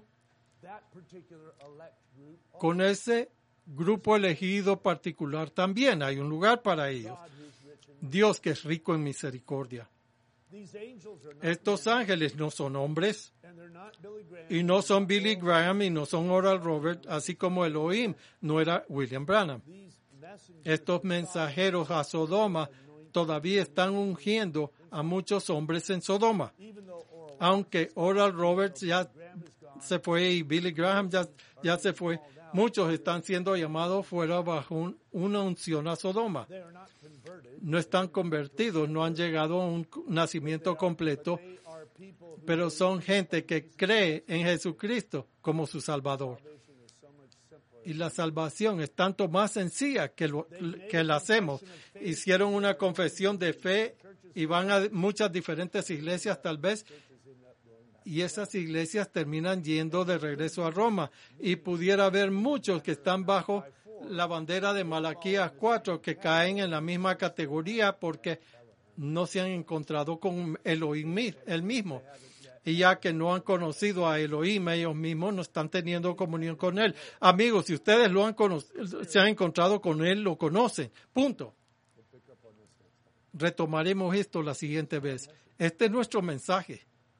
con ese grupo elegido particular también. Hay un lugar para ellos. Dios que es rico en misericordia. Estos ángeles no son hombres y no son Billy Graham y no son Oral Roberts, así como Elohim no era William Branham. Estos mensajeros a Sodoma todavía están ungiendo a muchos hombres en Sodoma. Aunque Oral Roberts ya se fue y Billy Graham ya, ya se fue, muchos están siendo llamados fuera bajo un, una unción a Sodoma. No están convertidos, no han llegado a un nacimiento completo, pero son gente que cree en Jesucristo como su Salvador. Y la salvación es tanto más sencilla que, lo, que la hacemos. Hicieron una confesión de fe y van a muchas diferentes iglesias tal vez, y esas iglesias terminan yendo de regreso a Roma. Y pudiera haber muchos que están bajo la bandera de Malaquías cuatro que caen en la misma categoría porque no se han encontrado con Elohim el mismo. Y ya que no han conocido a Elohim, ellos mismos no están teniendo comunión con Él. Amigos, si ustedes lo han conocido, se han encontrado con Él, lo conocen. Punto. Retomaremos esto la siguiente vez. Este es nuestro mensaje.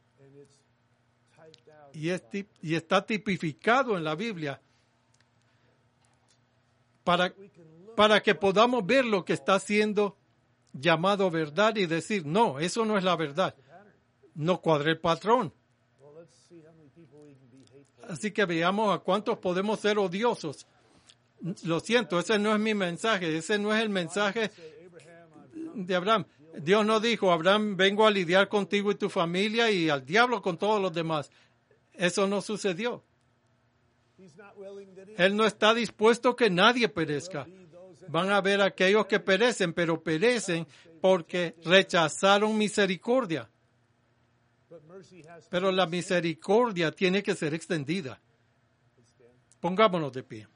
Y, es, y está tipificado en la Biblia para, para que podamos ver lo que está siendo llamado verdad y decir, no, eso no es la verdad. No cuadra el patrón. Así que veamos a cuántos podemos ser odiosos. Lo siento, ese no es mi mensaje, ese no es el mensaje de Abraham. Dios no dijo, Abraham, vengo a lidiar contigo y tu familia y al diablo con todos los demás. Eso no sucedió. Él no está dispuesto que nadie perezca. Van a haber aquellos que perecen, pero perecen porque rechazaron misericordia. Pero la misericordia tiene que ser extendida. Pongámonos de pie.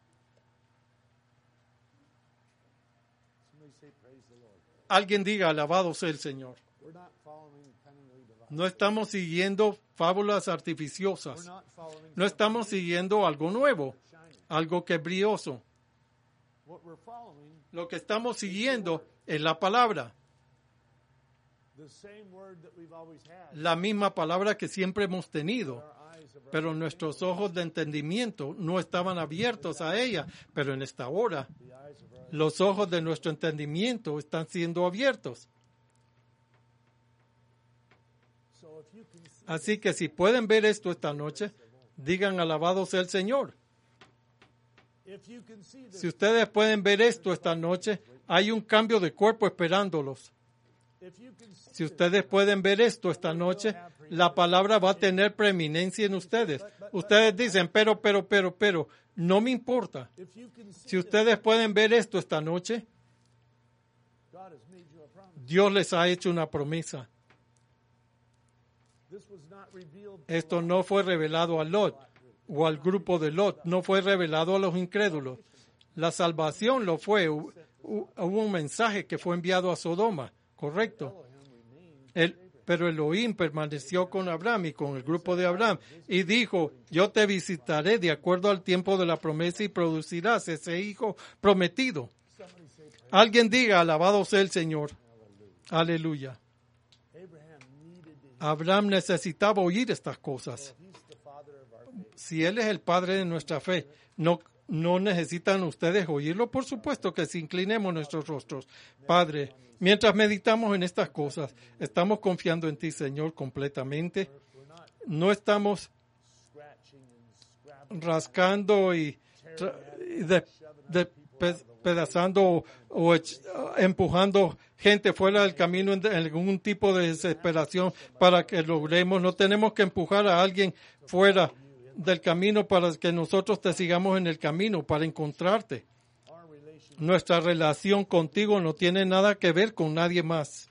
Alguien diga, alabado sea el Señor. No estamos siguiendo fábulas artificiosas. No estamos siguiendo algo nuevo, algo que es brioso. Lo que estamos siguiendo es la palabra. La misma palabra que siempre hemos tenido, pero nuestros ojos de entendimiento no estaban abiertos a ella. Pero en esta hora, los ojos de nuestro entendimiento están siendo abiertos. Así que si pueden ver esto esta noche, Digan alabado sea el Señor. Si ustedes pueden ver esto esta noche, hay un cambio de cuerpo esperándolos. Si ustedes pueden ver esto esta noche, la palabra va a tener preeminencia en ustedes. Ustedes dicen, pero, pero, pero, pero, no me importa. Si ustedes pueden ver esto esta noche, Dios les ha hecho una promesa. Esto no fue revelado a Lot o al grupo de Lot, no fue revelado a los incrédulos. La salvación lo fue. Hubo un mensaje que fue enviado a Sodoma, correcto. El, pero Elohim permaneció con Abraham y con el grupo de Abraham y dijo, yo te visitaré de acuerdo al tiempo de la promesa y producirás ese hijo prometido. Alguien diga, alabado sea el Señor. Aleluya. Abraham necesitaba oír estas cosas. Si Él es el Padre de nuestra fe, ¿no, no necesitan ustedes oírlo? Por supuesto que si inclinemos nuestros rostros. Padre, mientras meditamos en estas cosas, estamos confiando en ti, Señor, completamente. No estamos rascando y, y de, de, pedazando o empujando gente fuera del camino en algún tipo de desesperación para que logremos. No tenemos que empujar a alguien fuera del camino para que nosotros te sigamos en el camino, para encontrarte. Nuestra relación contigo no tiene nada que ver con nadie más.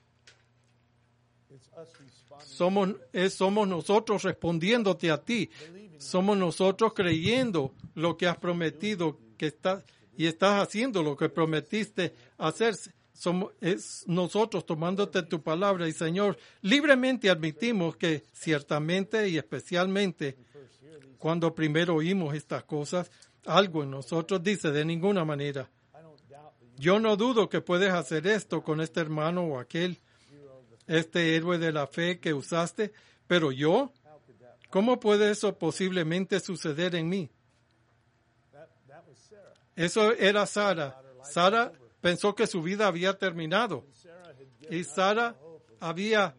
Somos, es, somos nosotros respondiéndote a ti. Somos nosotros creyendo lo que has prometido que estás y estás haciendo lo que prometiste hacer. Somos, es nosotros tomándote tu palabra y Señor, libremente admitimos que ciertamente y especialmente cuando primero oímos estas cosas, algo en nosotros dice de ninguna manera. Yo no dudo que puedes hacer esto con este hermano o aquel, este héroe de la fe que usaste, pero yo, ¿cómo puede eso posiblemente suceder en mí? Eso era Sara. Sara pensó que su vida había terminado. Y Sara había,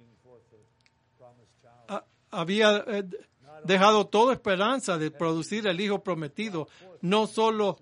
a, había eh, dejado toda esperanza de producir el hijo prometido. No solo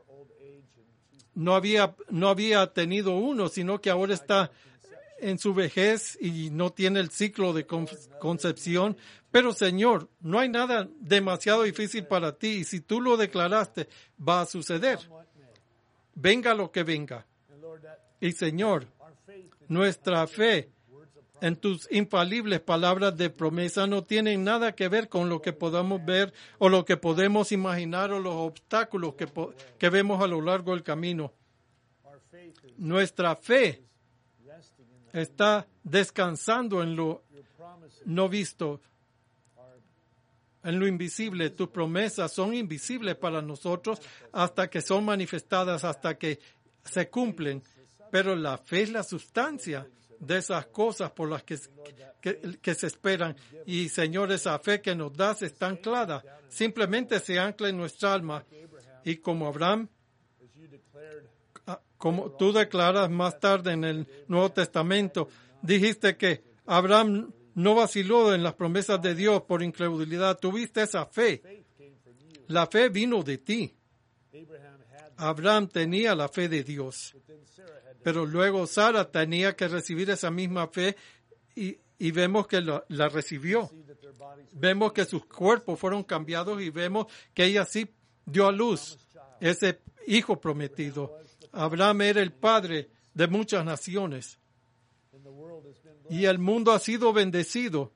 no había, no había tenido uno, sino que ahora está en su vejez y no tiene el ciclo de concepción. Pero Señor, no hay nada demasiado difícil para ti y si tú lo declaraste, va a suceder. Venga lo que venga. Y Señor, nuestra fe en tus infalibles palabras de promesa no tienen nada que ver con lo que podamos ver o lo que podemos imaginar o los obstáculos que, que vemos a lo largo del camino. Nuestra fe está descansando en lo no visto, en lo invisible. Tus promesas son invisibles para nosotros hasta que son manifestadas, hasta que se cumplen. Pero la fe es la sustancia de esas cosas por las que, que, que se esperan. Y, Señor, esa fe que nos das es tan clara. Simplemente se ancla en nuestra alma. Y como Abraham, como tú declaras más tarde en el Nuevo Testamento, dijiste que Abraham no vaciló en las promesas de Dios por incredulidad. Tuviste esa fe. La fe vino de ti. Abraham tenía la fe de Dios. Pero luego Sara tenía que recibir esa misma fe y, y vemos que la, la recibió. Vemos que sus cuerpos fueron cambiados y vemos que ella sí dio a luz ese hijo prometido. Abraham era el padre de muchas naciones. Y el mundo ha sido bendecido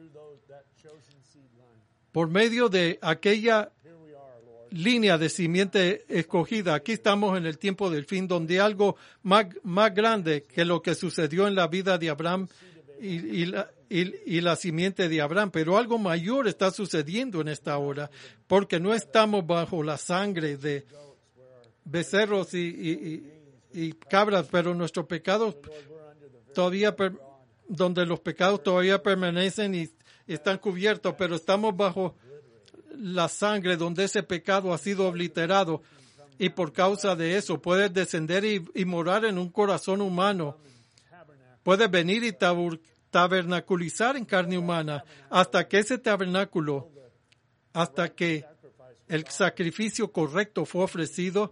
por medio de aquella línea de simiente escogida. Aquí estamos en el tiempo del fin, donde algo más, más grande que lo que sucedió en la vida de Abraham y, y, la, y, y la simiente de Abraham, pero algo mayor está sucediendo en esta hora, porque no estamos bajo la sangre de becerros y, y, y, y cabras, pero nuestros pecados todavía, donde los pecados todavía permanecen y, y están cubiertos, pero estamos bajo la sangre donde ese pecado ha sido obliterado y por causa de eso puedes descender y, y morar en un corazón humano. Puedes venir y tabur, tabernaculizar en carne humana hasta que ese tabernáculo hasta que el sacrificio correcto fue ofrecido.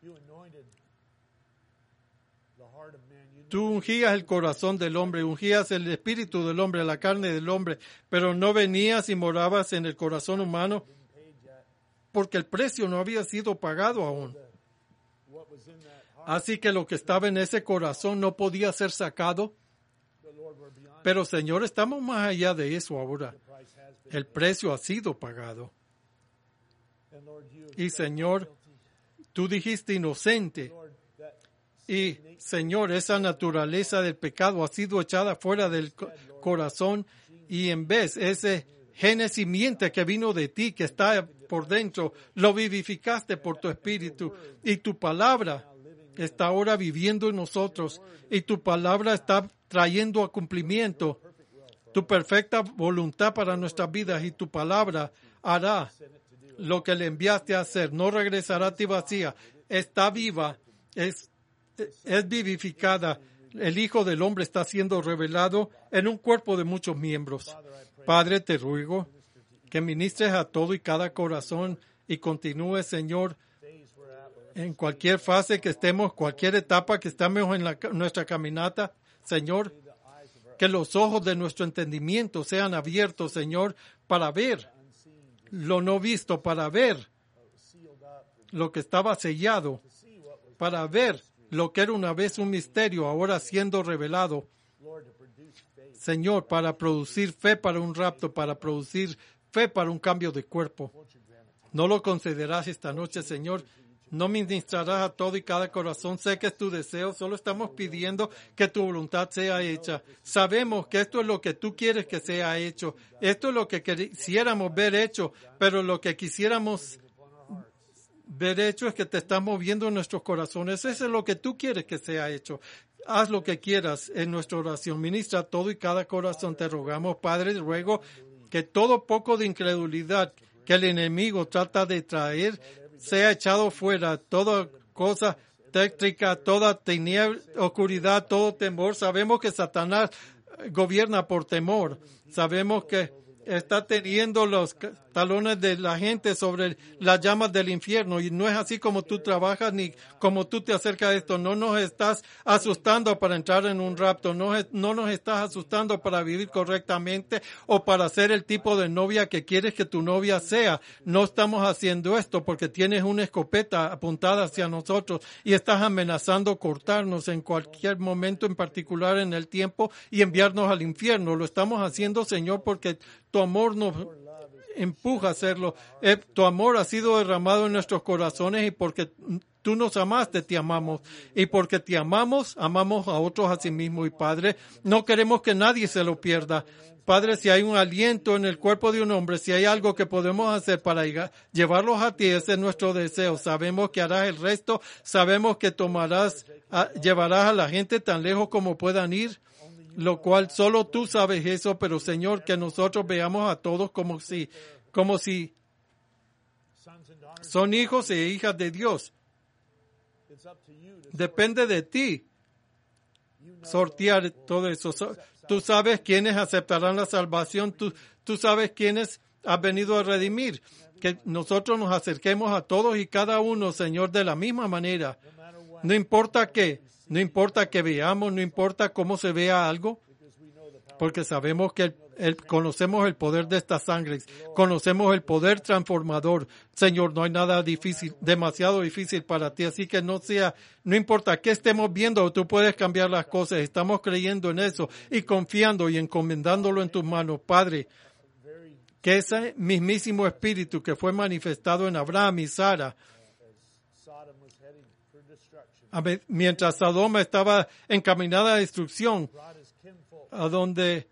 Tú ungías el corazón del hombre, ungías el espíritu del hombre, la carne del hombre, pero no venías y morabas en el corazón humano porque el precio no había sido pagado aún. Así que lo que estaba en ese corazón no podía ser sacado. Pero, Señor, estamos más allá de eso ahora. El precio ha sido pagado. Y, Señor, tú dijiste inocente. Y, Señor, esa naturaleza del pecado ha sido echada fuera del co- corazón y en vez ese gen simiente que vino de ti, que está por dentro, lo vivificaste por tu espíritu y tu palabra está ahora viviendo en nosotros y tu palabra está trayendo a cumplimiento tu perfecta voluntad para nuestras vidas y tu palabra hará lo que le enviaste a hacer. No regresará a ti vacía. Está viva, es, es vivificada. El Hijo del Hombre está siendo revelado en un cuerpo de muchos miembros. Padre, te ruego que ministres a todo y cada corazón y continúe, Señor, en cualquier fase que estemos, cualquier etapa que estemos en la, nuestra caminata, Señor, que los ojos de nuestro entendimiento sean abiertos, Señor, para ver lo no visto, para ver lo que estaba sellado, para ver lo que era una vez un misterio, ahora siendo revelado. Señor, para producir fe para un rapto, para producir fe para un cambio de cuerpo. No lo concederás esta noche, Señor. No ministrarás a todo y cada corazón. Sé que es tu deseo. Solo estamos pidiendo que tu voluntad sea hecha. Sabemos que esto es lo que tú quieres que sea hecho. Esto es lo que quisiéramos ver hecho. Pero lo que quisiéramos ver hecho es que te estás moviendo en nuestros corazones. Eso es lo que tú quieres que sea hecho. Haz lo que quieras en nuestra oración. Ministra todo y cada corazón. Te rogamos, Padre, te ruego que todo poco de incredulidad que el enemigo trata de traer sea echado fuera, toda cosa tétrica, toda tiniebla, oscuridad, todo temor. Sabemos que Satanás gobierna por temor. Sabemos que está teniendo los talones de la gente sobre las llamas del infierno y no es así como tú trabajas ni como tú te acercas a esto. No nos estás asustando para entrar en un rapto, no, no nos estás asustando para vivir correctamente o para ser el tipo de novia que quieres que tu novia sea. No estamos haciendo esto porque tienes una escopeta apuntada hacia nosotros y estás amenazando cortarnos en cualquier momento en particular en el tiempo y enviarnos al infierno. Lo estamos haciendo, Señor, porque tu amor nos empuja a hacerlo. Eh, tu amor ha sido derramado en nuestros corazones y porque tú nos amaste, te amamos. Y porque te amamos, amamos a otros a sí mismos. Y Padre, no queremos que nadie se lo pierda. Padre, si hay un aliento en el cuerpo de un hombre, si hay algo que podemos hacer para llevarlos a ti, ese es nuestro deseo. Sabemos que harás el resto. Sabemos que tomarás, a, llevarás a la gente tan lejos como puedan ir. Lo cual solo tú sabes eso, pero Señor, que nosotros veamos a todos como si, como si son hijos e hijas de Dios. Depende de ti sortear todo eso. Tú sabes quiénes aceptarán la salvación, tú, tú sabes quiénes has venido a redimir. Que nosotros nos acerquemos a todos y cada uno, Señor, de la misma manera. No importa qué. No importa que veamos, no importa cómo se vea algo, porque sabemos que el, el, conocemos el poder de esta sangre, conocemos el poder transformador. Señor, no hay nada difícil, demasiado difícil para ti, así que no sea, no importa qué estemos viendo, tú puedes cambiar las cosas. Estamos creyendo en eso y confiando y encomendándolo en tus manos, Padre. Que ese mismísimo espíritu que fue manifestado en Abraham y Sara, mientras Sodoma estaba encaminada a destrucción, a donde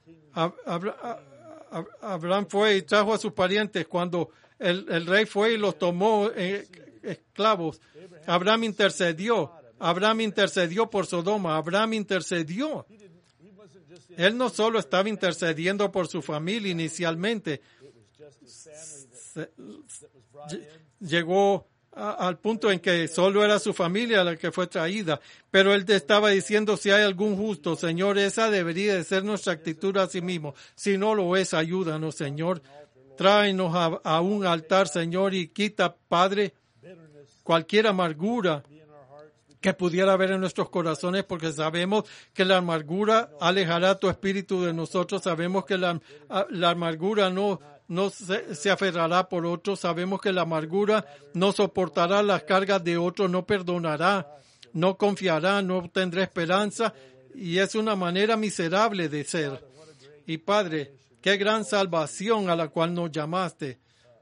Abraham fue y trajo a sus parientes, cuando el, el rey fue y los tomó eh, esclavos, Abraham intercedió, Abraham intercedió por Sodoma, Abraham intercedió. Él no solo estaba intercediendo por su familia inicialmente, se, llegó al punto en que solo era su familia la que fue traída, pero él te estaba diciendo, si hay algún justo, Señor, esa debería de ser nuestra actitud a sí mismo. Si no lo es, ayúdanos, Señor. Tráenos a, a un altar, Señor, y quita, Padre, cualquier amargura que pudiera haber en nuestros corazones, porque sabemos que la amargura alejará tu espíritu de nosotros. Sabemos que la, la amargura no, no se, se aferrará por otros. Sabemos que la amargura no soportará las cargas de otros, no perdonará, no confiará, no tendrá esperanza, y es una manera miserable de ser. Y Padre, qué gran salvación a la cual nos llamaste.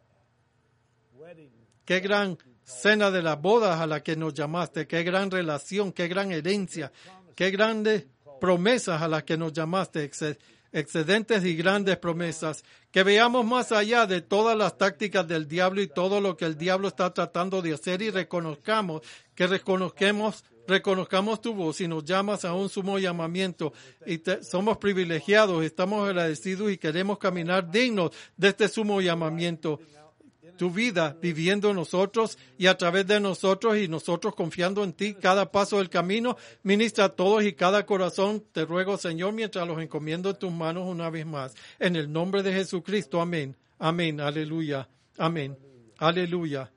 Qué gran cena de las bodas a la que nos llamaste. Qué gran relación, qué gran herencia, qué grandes promesas a las que nos llamaste. Excedentes y grandes promesas. Que veamos más allá de todas las tácticas del diablo y todo lo que el diablo está tratando de hacer, y reconozcamos, que reconozcamos, reconozcamos tu voz y nos llamas a un sumo llamamiento. Y te, somos privilegiados, estamos agradecidos y queremos caminar dignos de este sumo llamamiento. Tu vida viviendo nosotros y a través de nosotros, y nosotros confiando en ti cada paso del camino. Ministra a todos y cada corazón, te ruego, Señor, mientras los encomiendo en tus manos una vez más. En el nombre de Jesucristo, amén. Amén, aleluya, amén, aleluya.